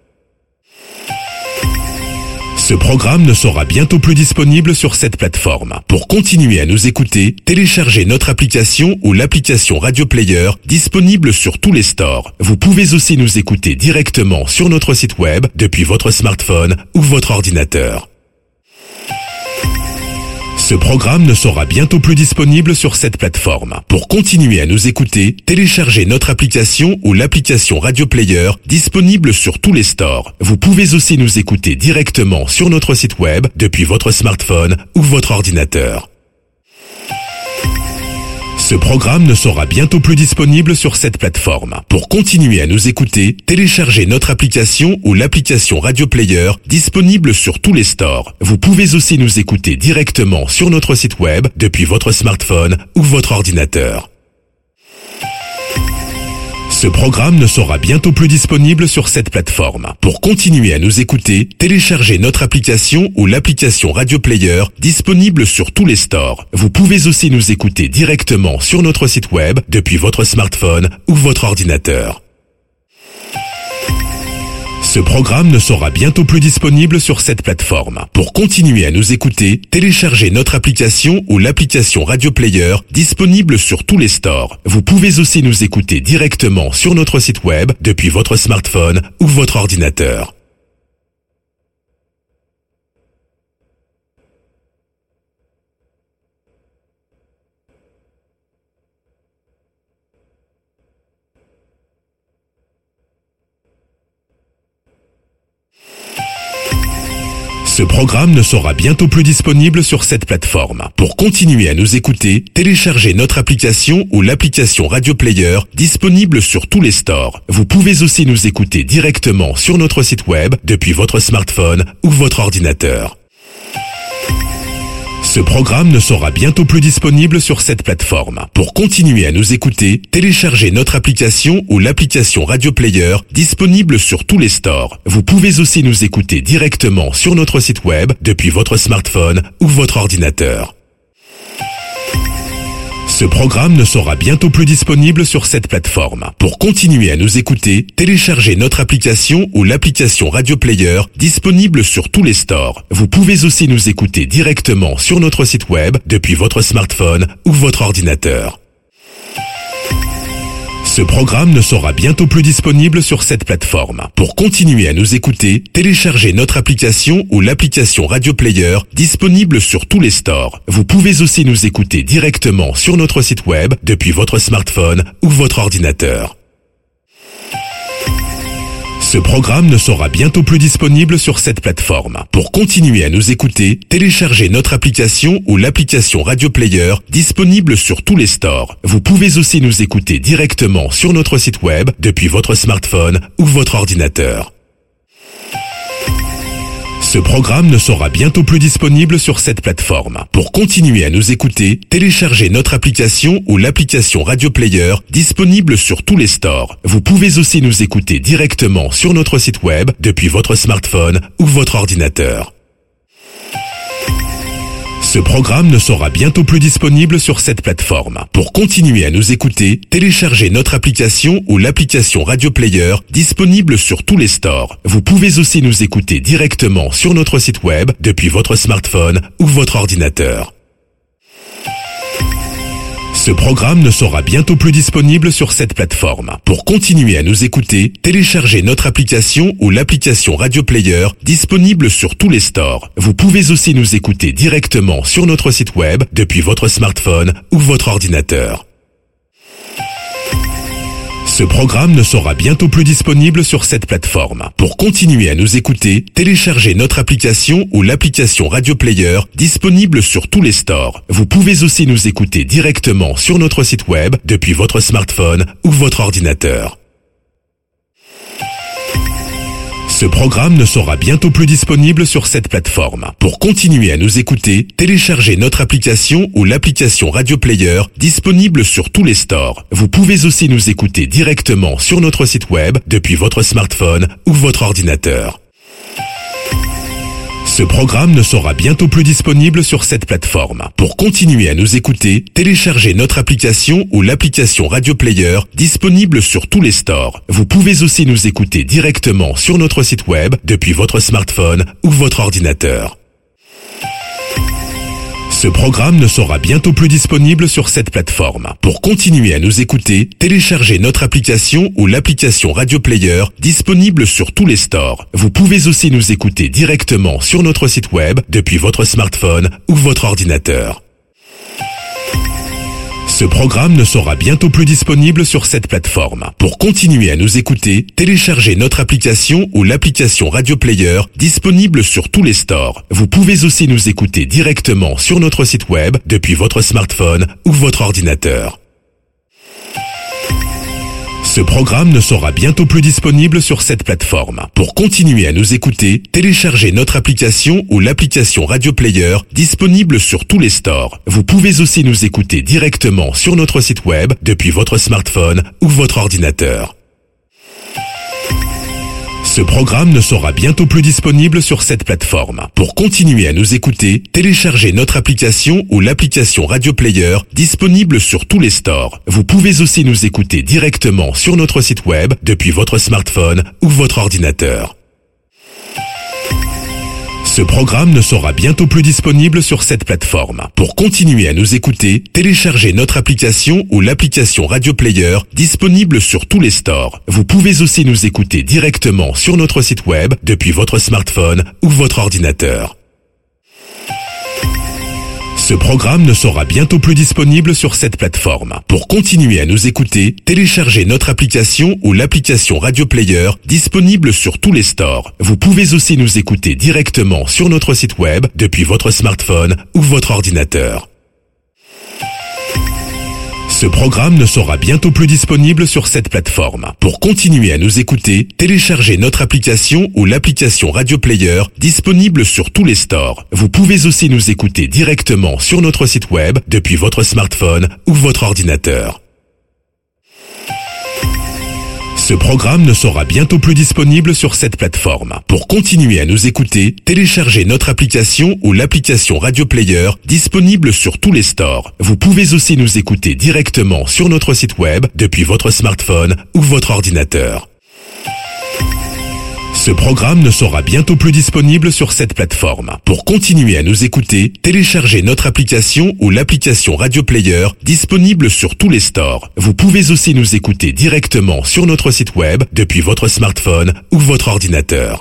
Ce programme ne sera bientôt plus disponible sur cette plateforme. Pour continuer à nous écouter, téléchargez notre application ou l'application Radio Player disponible sur tous les stores. Vous pouvez aussi nous écouter directement sur notre site web depuis votre smartphone ou votre ordinateur. Ce programme ne sera bientôt plus disponible sur cette plateforme. Pour continuer à nous écouter, téléchargez notre application ou l'application Radio Player disponible sur tous les stores. Vous pouvez aussi nous écouter directement sur notre site web depuis votre smartphone ou votre ordinateur. Ce programme ne sera bientôt plus disponible sur cette plateforme. Pour continuer à nous écouter, téléchargez notre application ou l'application Radio Player disponible sur tous les stores. Vous pouvez aussi nous écouter directement sur notre site web depuis votre smartphone ou votre ordinateur. Ce programme ne sera bientôt plus disponible sur cette plateforme. Pour continuer à nous écouter, téléchargez notre application ou l'application Radio Player disponible sur tous les stores. Vous pouvez aussi nous écouter directement sur notre site web depuis votre smartphone ou votre ordinateur. Ce programme ne sera bientôt plus disponible sur cette plateforme. Pour continuer à nous écouter, téléchargez notre application ou l'application Radio Player disponible sur tous les stores. Vous pouvez aussi nous écouter directement sur notre site web depuis votre smartphone ou votre ordinateur. Ce programme ne sera bientôt plus disponible sur cette plateforme. Pour continuer à nous écouter, téléchargez notre application ou l'application Radio Player disponible sur tous les stores. Vous pouvez aussi nous écouter directement sur notre site web depuis votre smartphone ou votre ordinateur. Ce programme ne sera bientôt plus disponible sur cette plateforme. Pour continuer à nous écouter, téléchargez notre application ou l'application Radio Player disponible sur tous les stores. Vous pouvez aussi nous écouter directement sur notre site web depuis votre smartphone ou votre ordinateur. Ce programme ne sera bientôt plus disponible sur cette plateforme. Pour continuer à nous écouter, téléchargez notre application ou l'application Radio Player disponible sur tous les stores. Vous pouvez aussi nous écouter directement sur notre site web depuis votre smartphone ou votre ordinateur. Ce programme ne sera bientôt plus disponible sur cette plateforme. Pour continuer à nous écouter, téléchargez notre application ou l'application Radio Player disponible sur tous les stores. Vous pouvez aussi nous écouter directement sur notre site web depuis votre smartphone ou votre ordinateur. Ce programme ne sera bientôt plus disponible sur cette plateforme. Pour continuer à nous écouter, téléchargez notre application ou l'application Radio Player disponible sur tous les stores. Vous pouvez aussi nous écouter directement sur notre site web depuis votre smartphone ou votre ordinateur. Ce programme ne sera bientôt plus disponible sur cette plateforme. Pour continuer à nous écouter, téléchargez notre application ou l'application Radio Player disponible sur tous les stores. Vous pouvez aussi nous écouter directement sur notre site web depuis votre smartphone ou votre ordinateur. Ce programme ne sera bientôt plus disponible sur cette plateforme. Pour continuer à nous écouter, téléchargez notre application ou l'application Radio Player disponible sur tous les stores. Vous pouvez aussi nous écouter directement sur notre site web depuis votre smartphone ou votre ordinateur. Ce programme ne sera bientôt plus disponible sur cette plateforme. Pour continuer à nous écouter, téléchargez notre application ou l'application Radio Player disponible sur tous les stores. Vous pouvez aussi nous écouter directement sur notre site web depuis votre smartphone ou votre ordinateur. Ce programme ne sera bientôt plus disponible sur cette plateforme. Pour continuer à nous écouter, téléchargez notre application ou l'application Radio Player disponible sur tous les stores. Vous pouvez aussi nous écouter directement sur notre site web depuis votre smartphone ou votre ordinateur. Ce programme ne sera bientôt plus disponible sur cette plateforme. Pour continuer à nous écouter, téléchargez notre application ou l'application Radio Player disponible sur tous les stores. Vous pouvez aussi nous écouter directement sur notre site web depuis votre smartphone ou votre ordinateur. Ce programme ne sera bientôt plus disponible sur cette plateforme. Pour continuer à nous écouter, téléchargez notre application ou l'application Radio Player disponible sur tous les stores. Vous pouvez aussi nous écouter directement sur notre site web depuis votre smartphone ou votre ordinateur. Ce programme ne sera bientôt plus disponible sur cette plateforme. Pour continuer à nous écouter, téléchargez notre application ou l'application Radio Player disponible sur tous les stores. Vous pouvez aussi nous écouter directement sur notre site web depuis votre smartphone ou votre ordinateur. Ce programme ne sera bientôt plus disponible sur cette plateforme. Pour continuer à nous écouter, téléchargez notre application ou l'application Radio Player disponible sur tous les stores. Vous pouvez aussi nous écouter directement sur notre site web depuis votre smartphone ou votre ordinateur. Ce programme ne sera bientôt plus disponible sur cette plateforme. Pour continuer à nous écouter, téléchargez notre application ou l'application Radio Player disponible sur tous les stores. Vous pouvez aussi nous écouter directement sur notre site web depuis votre smartphone ou votre ordinateur. Ce programme ne sera bientôt plus disponible sur cette plateforme. Pour continuer à nous écouter, téléchargez notre application ou l'application Radio Player disponible sur tous les stores. Vous pouvez aussi nous écouter directement sur notre site web depuis votre smartphone ou votre ordinateur. Ce programme ne sera bientôt plus disponible sur cette plateforme. Pour continuer à nous écouter, téléchargez notre application ou l'application Radio Player disponible sur tous les stores. Vous pouvez aussi nous écouter directement sur notre site web depuis votre smartphone ou votre ordinateur. Ce programme ne sera bientôt plus disponible sur cette plateforme. Pour continuer à nous écouter, téléchargez notre application ou l'application Radio Player disponible sur tous les stores. Vous pouvez aussi nous écouter directement sur notre site web depuis votre smartphone ou votre ordinateur. Ce programme ne sera bientôt plus disponible sur cette plateforme. Pour continuer à nous écouter, téléchargez notre application ou l'application Radio Player disponible sur tous les stores. Vous pouvez aussi nous écouter directement sur notre site web depuis votre smartphone ou votre ordinateur. Ce programme ne sera bientôt plus disponible sur cette plateforme. Pour continuer à nous écouter, téléchargez notre application ou l'application Radio Player disponible sur tous les stores. Vous pouvez aussi nous écouter directement sur notre site web depuis votre smartphone ou votre ordinateur. Ce programme ne sera bientôt plus disponible sur cette plateforme. Pour continuer à nous écouter, téléchargez notre application ou l'application Radio Player disponible sur tous les stores. Vous pouvez aussi nous écouter directement sur notre site web depuis votre smartphone ou votre ordinateur.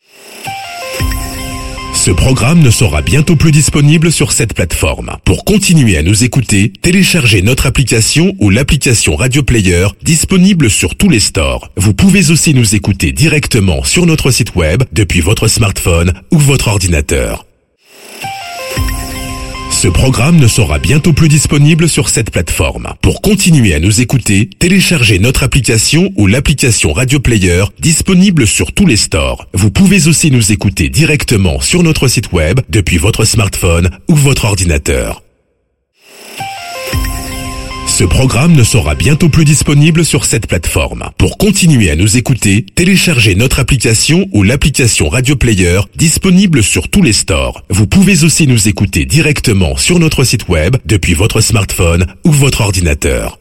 Ce programme ne sera bientôt plus disponible sur cette plateforme. Pour continuer à nous écouter, téléchargez notre application ou l'application Radio Player disponible sur tous les stores. Vous pouvez aussi nous écouter directement sur notre site web depuis votre smartphone ou votre ordinateur. Ce programme ne sera bientôt plus disponible sur cette plateforme. Pour continuer à nous écouter, téléchargez notre application ou l'application Radio Player disponible sur tous les stores. Vous pouvez aussi nous écouter directement sur notre site web depuis votre smartphone ou votre ordinateur. Ce programme ne sera bientôt plus disponible sur cette plateforme. Pour continuer à nous écouter, téléchargez notre application ou l'application Radio Player disponible sur tous les stores. Vous pouvez aussi nous écouter directement sur notre site web depuis votre smartphone ou votre ordinateur.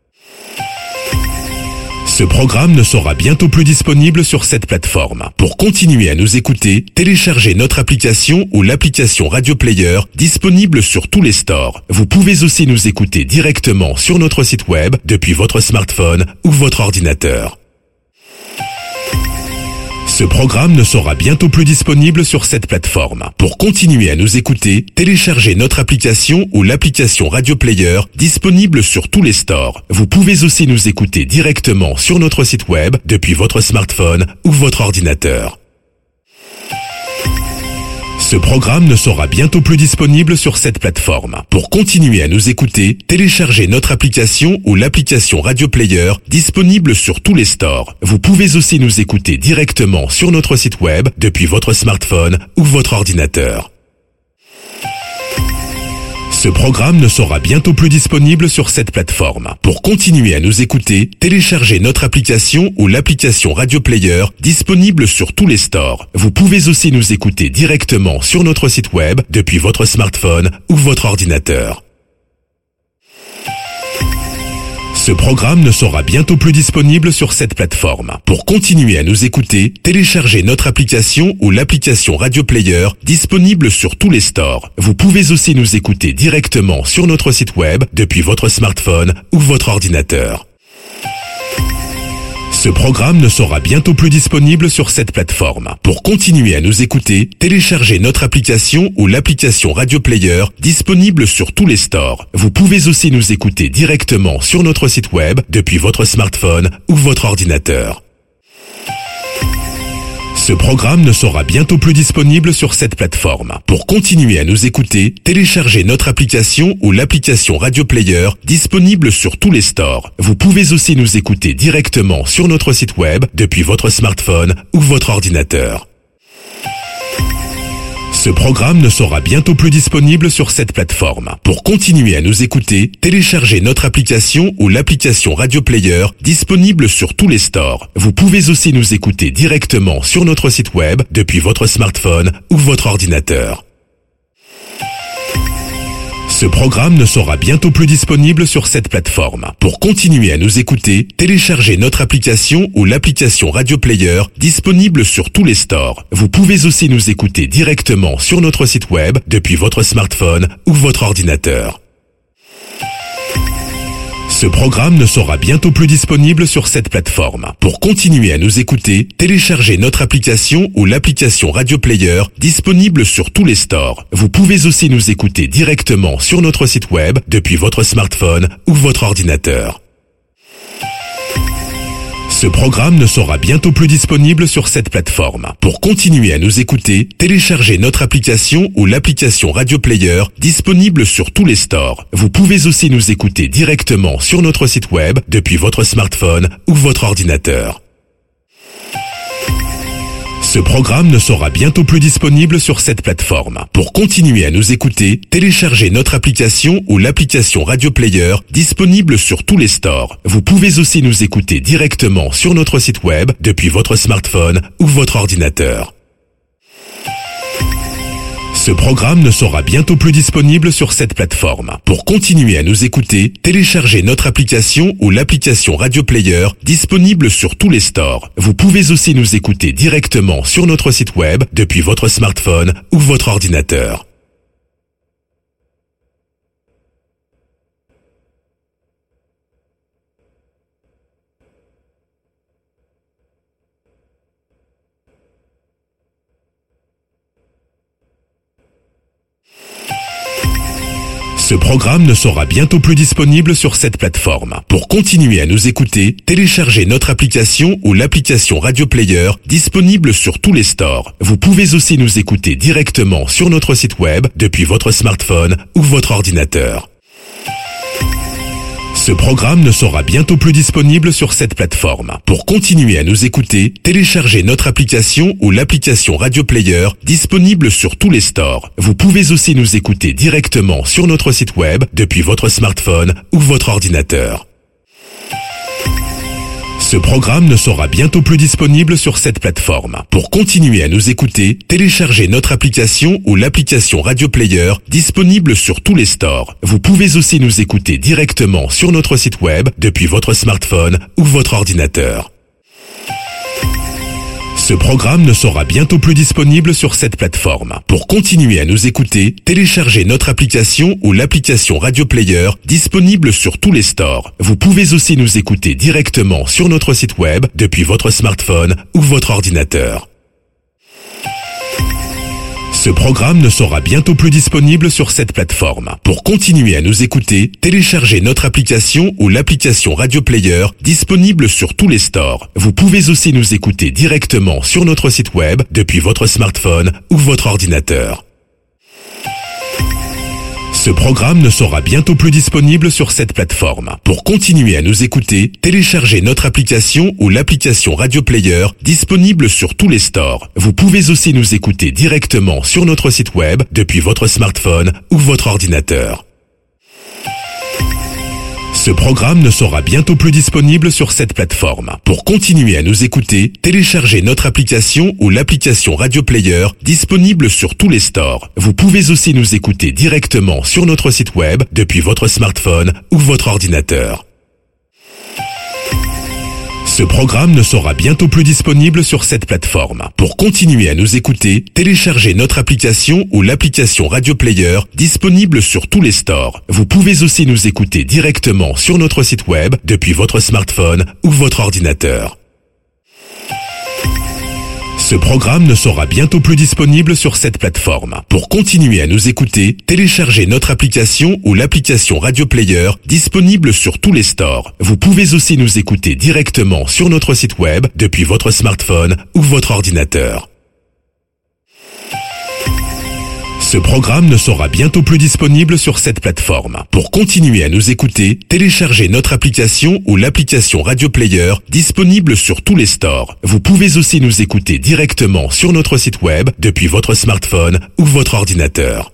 Ce programme ne sera bientôt plus disponible sur cette plateforme. Pour continuer à nous écouter, téléchargez notre application ou l'application Radio Player disponible sur tous les stores. Vous pouvez aussi nous écouter directement sur notre site web depuis votre smartphone ou votre ordinateur. Ce programme ne sera bientôt plus disponible sur cette plateforme. Pour continuer à nous écouter, téléchargez notre application ou l'application Radio Player disponible sur tous les stores. Vous pouvez aussi nous écouter directement sur notre site web depuis votre smartphone ou votre ordinateur. Ce programme ne sera bientôt plus disponible sur cette plateforme. Pour continuer à nous écouter, téléchargez notre application ou l'application Radio Player disponible sur tous les stores. Vous pouvez aussi nous écouter directement sur notre site web depuis votre smartphone ou votre ordinateur. Ce programme ne sera bientôt plus disponible sur cette plateforme. Pour continuer à nous écouter, téléchargez notre application ou l'application Radio Player disponible sur tous les stores. Vous pouvez aussi nous écouter directement sur notre site web depuis votre smartphone ou votre ordinateur. Ce programme ne sera bientôt plus disponible sur cette plateforme. Pour continuer à nous écouter, téléchargez notre application ou l'application Radio Player disponible sur tous les stores. Vous pouvez aussi nous écouter directement sur notre site web depuis votre smartphone ou votre ordinateur. Ce programme ne sera bientôt plus disponible sur cette plateforme. Pour continuer à nous écouter, téléchargez notre application ou l'application Radio Player disponible sur tous les stores. Vous pouvez aussi nous écouter directement sur notre site web depuis votre smartphone ou votre ordinateur. Ce programme ne sera bientôt plus disponible sur cette plateforme. Pour continuer à nous écouter, téléchargez notre application ou l'application Radio Player disponible sur tous les stores. Vous pouvez aussi nous écouter directement sur notre site web depuis votre smartphone ou votre ordinateur. Ce programme ne sera bientôt plus disponible sur cette plateforme. Pour continuer à nous écouter, téléchargez notre application ou l'application Radio Player disponible sur tous les stores. Vous pouvez aussi nous écouter directement sur notre site web depuis votre smartphone ou votre ordinateur. Ce programme ne sera bientôt plus disponible sur cette plateforme. Pour continuer à nous écouter, téléchargez notre application ou l'application Radio Player disponible sur tous les stores. Vous pouvez aussi nous écouter directement sur notre site web depuis votre smartphone ou votre ordinateur. Ce programme ne sera bientôt plus disponible sur cette plateforme. Pour continuer à nous écouter, téléchargez notre application ou l'application Radio Player disponible sur tous les stores. Vous pouvez aussi nous écouter directement sur notre site web depuis votre smartphone ou votre ordinateur. Ce programme ne sera bientôt plus disponible sur cette plateforme. Pour continuer à nous écouter, téléchargez notre application ou l'application Radio Player disponible sur tous les stores. Vous pouvez aussi nous écouter directement sur notre site web depuis votre smartphone ou votre ordinateur. Ce programme ne sera bientôt plus disponible sur cette plateforme. Pour continuer à nous écouter, téléchargez notre application ou l'application Radio Player disponible sur tous les stores. Vous pouvez aussi nous écouter directement sur notre site web depuis votre smartphone ou votre ordinateur. Ce programme ne sera bientôt plus disponible sur cette plateforme. Pour continuer à nous écouter, téléchargez notre application ou l'application Radio Player disponible sur tous les stores. Vous pouvez aussi nous écouter directement sur notre site web depuis votre smartphone ou votre ordinateur. Ce programme ne sera bientôt plus disponible sur cette plateforme. Pour continuer à nous écouter, téléchargez notre application ou l'application Radio Player disponible sur tous les stores. Vous pouvez aussi nous écouter directement sur notre site web depuis votre smartphone ou votre ordinateur. Ce programme ne sera bientôt plus disponible sur cette plateforme. Pour continuer à nous écouter, téléchargez notre application ou l'application Radio Player disponible sur tous les stores. Vous pouvez aussi nous écouter directement sur notre site web depuis votre smartphone ou votre ordinateur. Ce programme ne sera bientôt plus disponible sur cette plateforme. Pour continuer à nous écouter, téléchargez notre application ou l'application Radio Player disponible sur tous les stores. Vous pouvez aussi nous écouter directement sur notre site web depuis votre smartphone ou votre ordinateur. Ce programme ne sera bientôt plus disponible sur cette plateforme. Pour continuer à nous écouter, téléchargez notre application ou l'application Radio Player disponible sur tous les stores. Vous pouvez aussi nous écouter directement sur notre site web depuis votre smartphone ou votre ordinateur. Ce programme ne sera bientôt plus disponible sur cette plateforme. Pour continuer à nous écouter, téléchargez notre application ou l'application Radio Player disponible sur tous les stores. Vous pouvez aussi nous écouter directement sur notre site web depuis votre smartphone ou votre ordinateur. Ce programme ne sera bientôt plus disponible sur cette plateforme. Pour continuer à nous écouter, téléchargez notre application ou l'application Radio Player disponible sur tous les stores. Vous pouvez aussi nous écouter directement sur notre site web depuis votre smartphone ou votre ordinateur. Ce programme ne sera bientôt plus disponible sur cette plateforme. Pour continuer à nous écouter, téléchargez notre application ou l'application Radio Player disponible sur tous les stores. Vous pouvez aussi nous écouter directement sur notre site web depuis votre smartphone ou votre ordinateur. Ce programme ne sera bientôt plus disponible sur cette plateforme. Pour continuer à nous écouter, téléchargez notre application ou l'application Radio Player disponible sur tous les stores. Vous pouvez aussi nous écouter directement sur notre site web depuis votre smartphone ou votre ordinateur. Ce programme ne sera bientôt plus disponible sur cette plateforme. Pour continuer à nous écouter, téléchargez notre application ou l'application Radio Player disponible sur tous les stores. Vous pouvez aussi nous écouter directement sur notre site web depuis votre smartphone ou votre ordinateur. Ce programme ne sera bientôt plus disponible sur cette plateforme. Pour continuer à nous écouter, téléchargez notre application ou l'application Radio Player disponible sur tous les stores. Vous pouvez aussi nous écouter directement sur notre site web depuis votre smartphone ou votre ordinateur.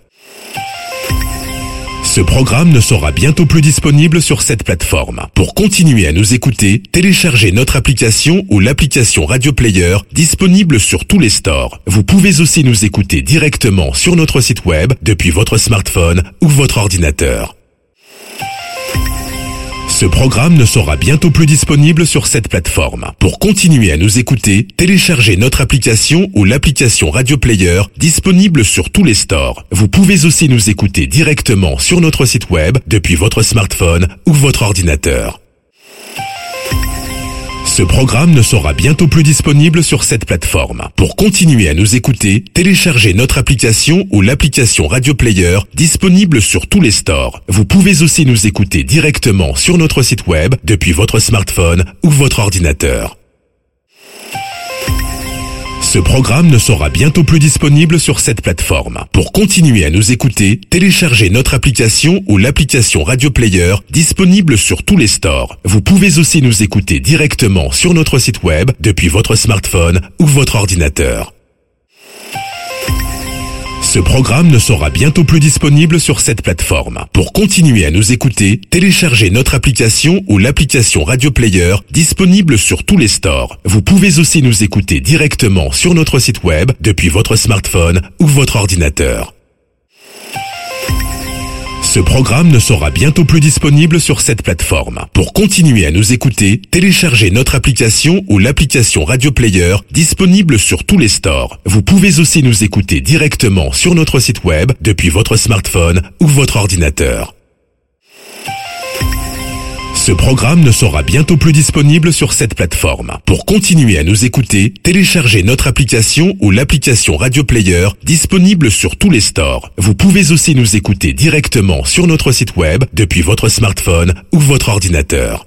Ce programme ne sera bientôt plus disponible sur cette plateforme. Pour continuer à nous écouter, téléchargez notre application ou l'application Radio Player disponible sur tous les stores. Vous pouvez aussi nous écouter directement sur notre site web depuis votre smartphone ou votre ordinateur. Ce programme ne sera bientôt plus disponible sur cette plateforme. Pour continuer à nous écouter, téléchargez notre application ou l'application Radio Player disponible sur tous les stores. Vous pouvez aussi nous écouter directement sur notre site web depuis votre smartphone ou votre ordinateur. Ce programme ne sera bientôt plus disponible sur cette plateforme. Pour continuer à nous écouter, téléchargez notre application ou l'application Radio Player disponible sur tous les stores. Vous pouvez aussi nous écouter directement sur notre site web depuis votre smartphone ou votre ordinateur. Ce programme ne sera bientôt plus disponible sur cette plateforme. Pour continuer à nous écouter, téléchargez notre application ou l'application Radio Player disponible sur tous les stores. Vous pouvez aussi nous écouter directement sur notre site web depuis votre smartphone ou votre ordinateur. Ce programme ne sera bientôt plus disponible sur cette plateforme. Pour continuer à nous écouter, téléchargez notre application ou l'application Radio Player disponible sur tous les stores. Vous pouvez aussi nous écouter directement sur notre site web depuis votre smartphone ou votre ordinateur. Ce programme ne sera bientôt plus disponible sur cette plateforme. Pour continuer à nous écouter, téléchargez notre application ou l'application Radio Player disponible sur tous les stores. Vous pouvez aussi nous écouter directement sur notre site web depuis votre smartphone ou votre ordinateur. Ce programme ne sera bientôt plus disponible sur cette plateforme. Pour continuer à nous écouter, téléchargez notre application ou l'application Radio Player disponible sur tous les stores. Vous pouvez aussi nous écouter directement sur notre site web depuis votre smartphone ou votre ordinateur.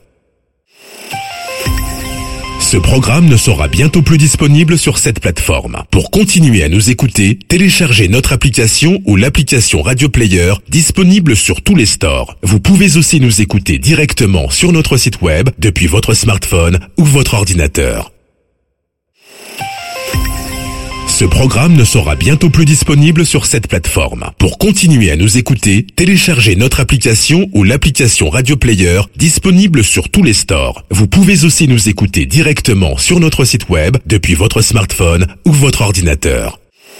Ce programme ne sera bientôt plus disponible sur cette plateforme. Pour continuer à nous écouter, téléchargez notre application ou l'application Radio Player disponible sur tous les stores. Vous pouvez aussi nous écouter directement sur notre site web depuis votre smartphone ou votre ordinateur. Ce programme ne sera bientôt plus disponible sur cette plateforme. Pour continuer à nous écouter, téléchargez notre application ou l'application Radio Player disponible sur tous les stores. Vous pouvez aussi nous écouter directement sur notre site web depuis votre smartphone ou votre ordinateur.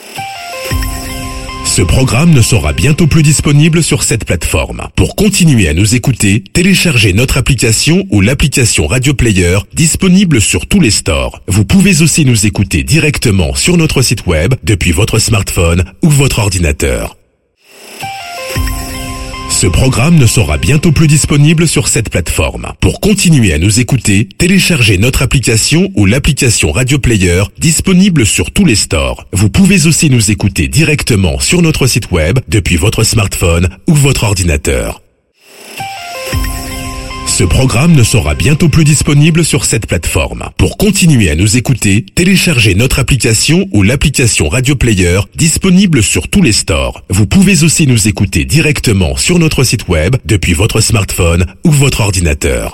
Ce programme ne sera bientôt plus disponible sur cette plateforme. Pour continuer à nous écouter, téléchargez notre application ou l'application Radio Player disponible sur tous les stores. Vous pouvez aussi nous écouter directement sur notre site web depuis votre smartphone ou votre ordinateur. Ce programme ne sera bientôt plus disponible sur cette plateforme. Pour continuer à nous écouter, téléchargez notre application ou l'application Radio Player disponible sur tous les stores. Vous pouvez aussi nous écouter directement sur notre site web depuis votre smartphone ou votre ordinateur. Ce programme ne sera bientôt plus disponible sur cette plateforme. Pour continuer à nous écouter, téléchargez notre application ou l'application Radio Player disponible sur tous les stores. Vous pouvez aussi nous écouter directement sur notre site web depuis votre smartphone ou votre ordinateur.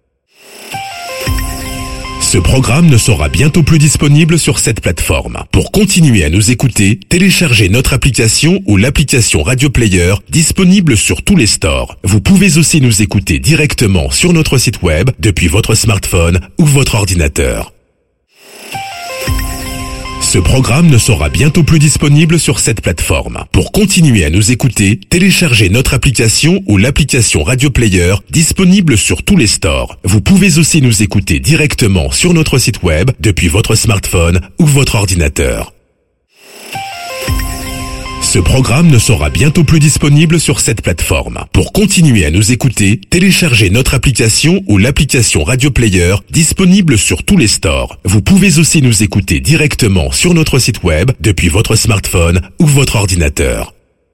Ce programme ne sera bientôt plus disponible sur cette plateforme. Pour continuer à nous écouter, téléchargez notre application ou l'application Radio Player disponible sur tous les stores. Vous pouvez aussi nous écouter directement sur notre site web depuis votre smartphone ou votre ordinateur. Ce programme ne sera bientôt plus disponible sur cette plateforme. Pour continuer à nous écouter, téléchargez notre application ou l'application Radio Player disponible sur tous les stores. Vous pouvez aussi nous écouter directement sur notre site web depuis votre smartphone ou votre ordinateur. Ce programme ne sera bientôt plus disponible sur cette plateforme. Pour continuer à nous écouter, téléchargez notre application ou l'application Radio Player disponible sur tous les stores. Vous pouvez aussi nous écouter directement sur notre site web depuis votre smartphone ou votre ordinateur.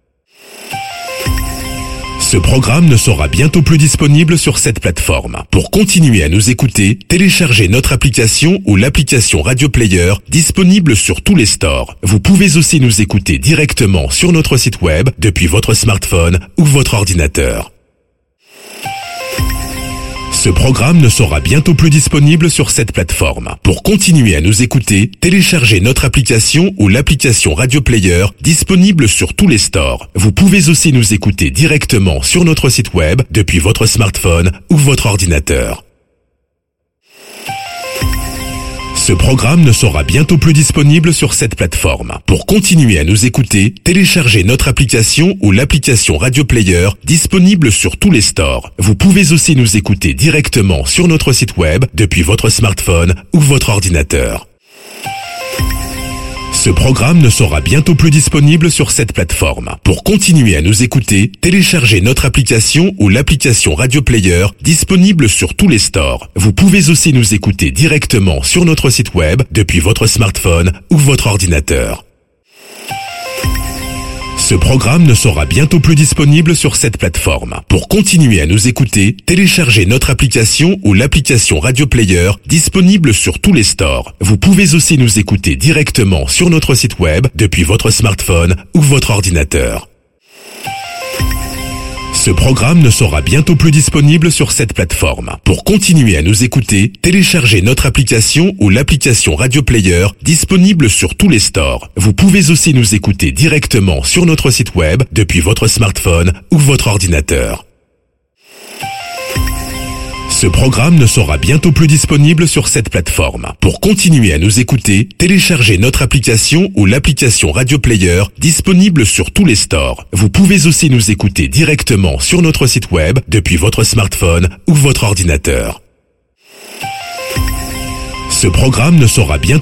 Ce programme ne sera bientôt plus disponible sur cette plateforme. Pour continuer à nous écouter, téléchargez notre application ou l'application Radio Player disponible sur tous les stores. Vous pouvez aussi nous écouter directement sur notre site web depuis votre smartphone ou votre ordinateur. Ce programme ne sera bientôt plus disponible sur cette plateforme. Pour continuer à nous écouter, téléchargez notre application ou l'application Radio Player disponible sur tous les stores. Vous pouvez aussi nous écouter directement sur notre site web depuis votre smartphone ou votre ordinateur. Ce programme ne sera bientôt plus disponible sur cette plateforme. Pour continuer à nous écouter, téléchargez notre application ou l'application Radio Player disponible sur tous les stores. Vous pouvez aussi nous écouter directement sur notre site web depuis votre smartphone ou votre ordinateur. Ce programme ne sera bientôt plus disponible sur cette plateforme. Pour continuer à nous écouter, téléchargez notre application ou l'application Radio Player disponible sur tous les stores. Vous pouvez aussi nous écouter directement sur notre site web depuis votre smartphone ou votre ordinateur. Ce programme ne sera bientôt plus disponible sur cette plateforme. Pour continuer à nous écouter, téléchargez notre application ou l'application Radio Player disponible sur tous les stores. Vous pouvez aussi nous écouter directement sur notre site web depuis votre smartphone ou votre ordinateur. Ce programme ne sera bientôt plus disponible sur cette plateforme. Pour continuer à nous écouter, téléchargez notre application ou l'application Radio Player disponible sur tous les stores. Vous pouvez aussi nous écouter directement sur notre site web depuis votre smartphone ou votre ordinateur. Ce programme ne sera bientôt plus disponible sur cette plateforme. Pour continuer à nous écouter, téléchargez notre application ou l'application Radio Player disponible sur tous les stores. Vous pouvez aussi nous écouter directement sur notre site web depuis votre smartphone ou votre ordinateur. Ce programme ne sera bientôt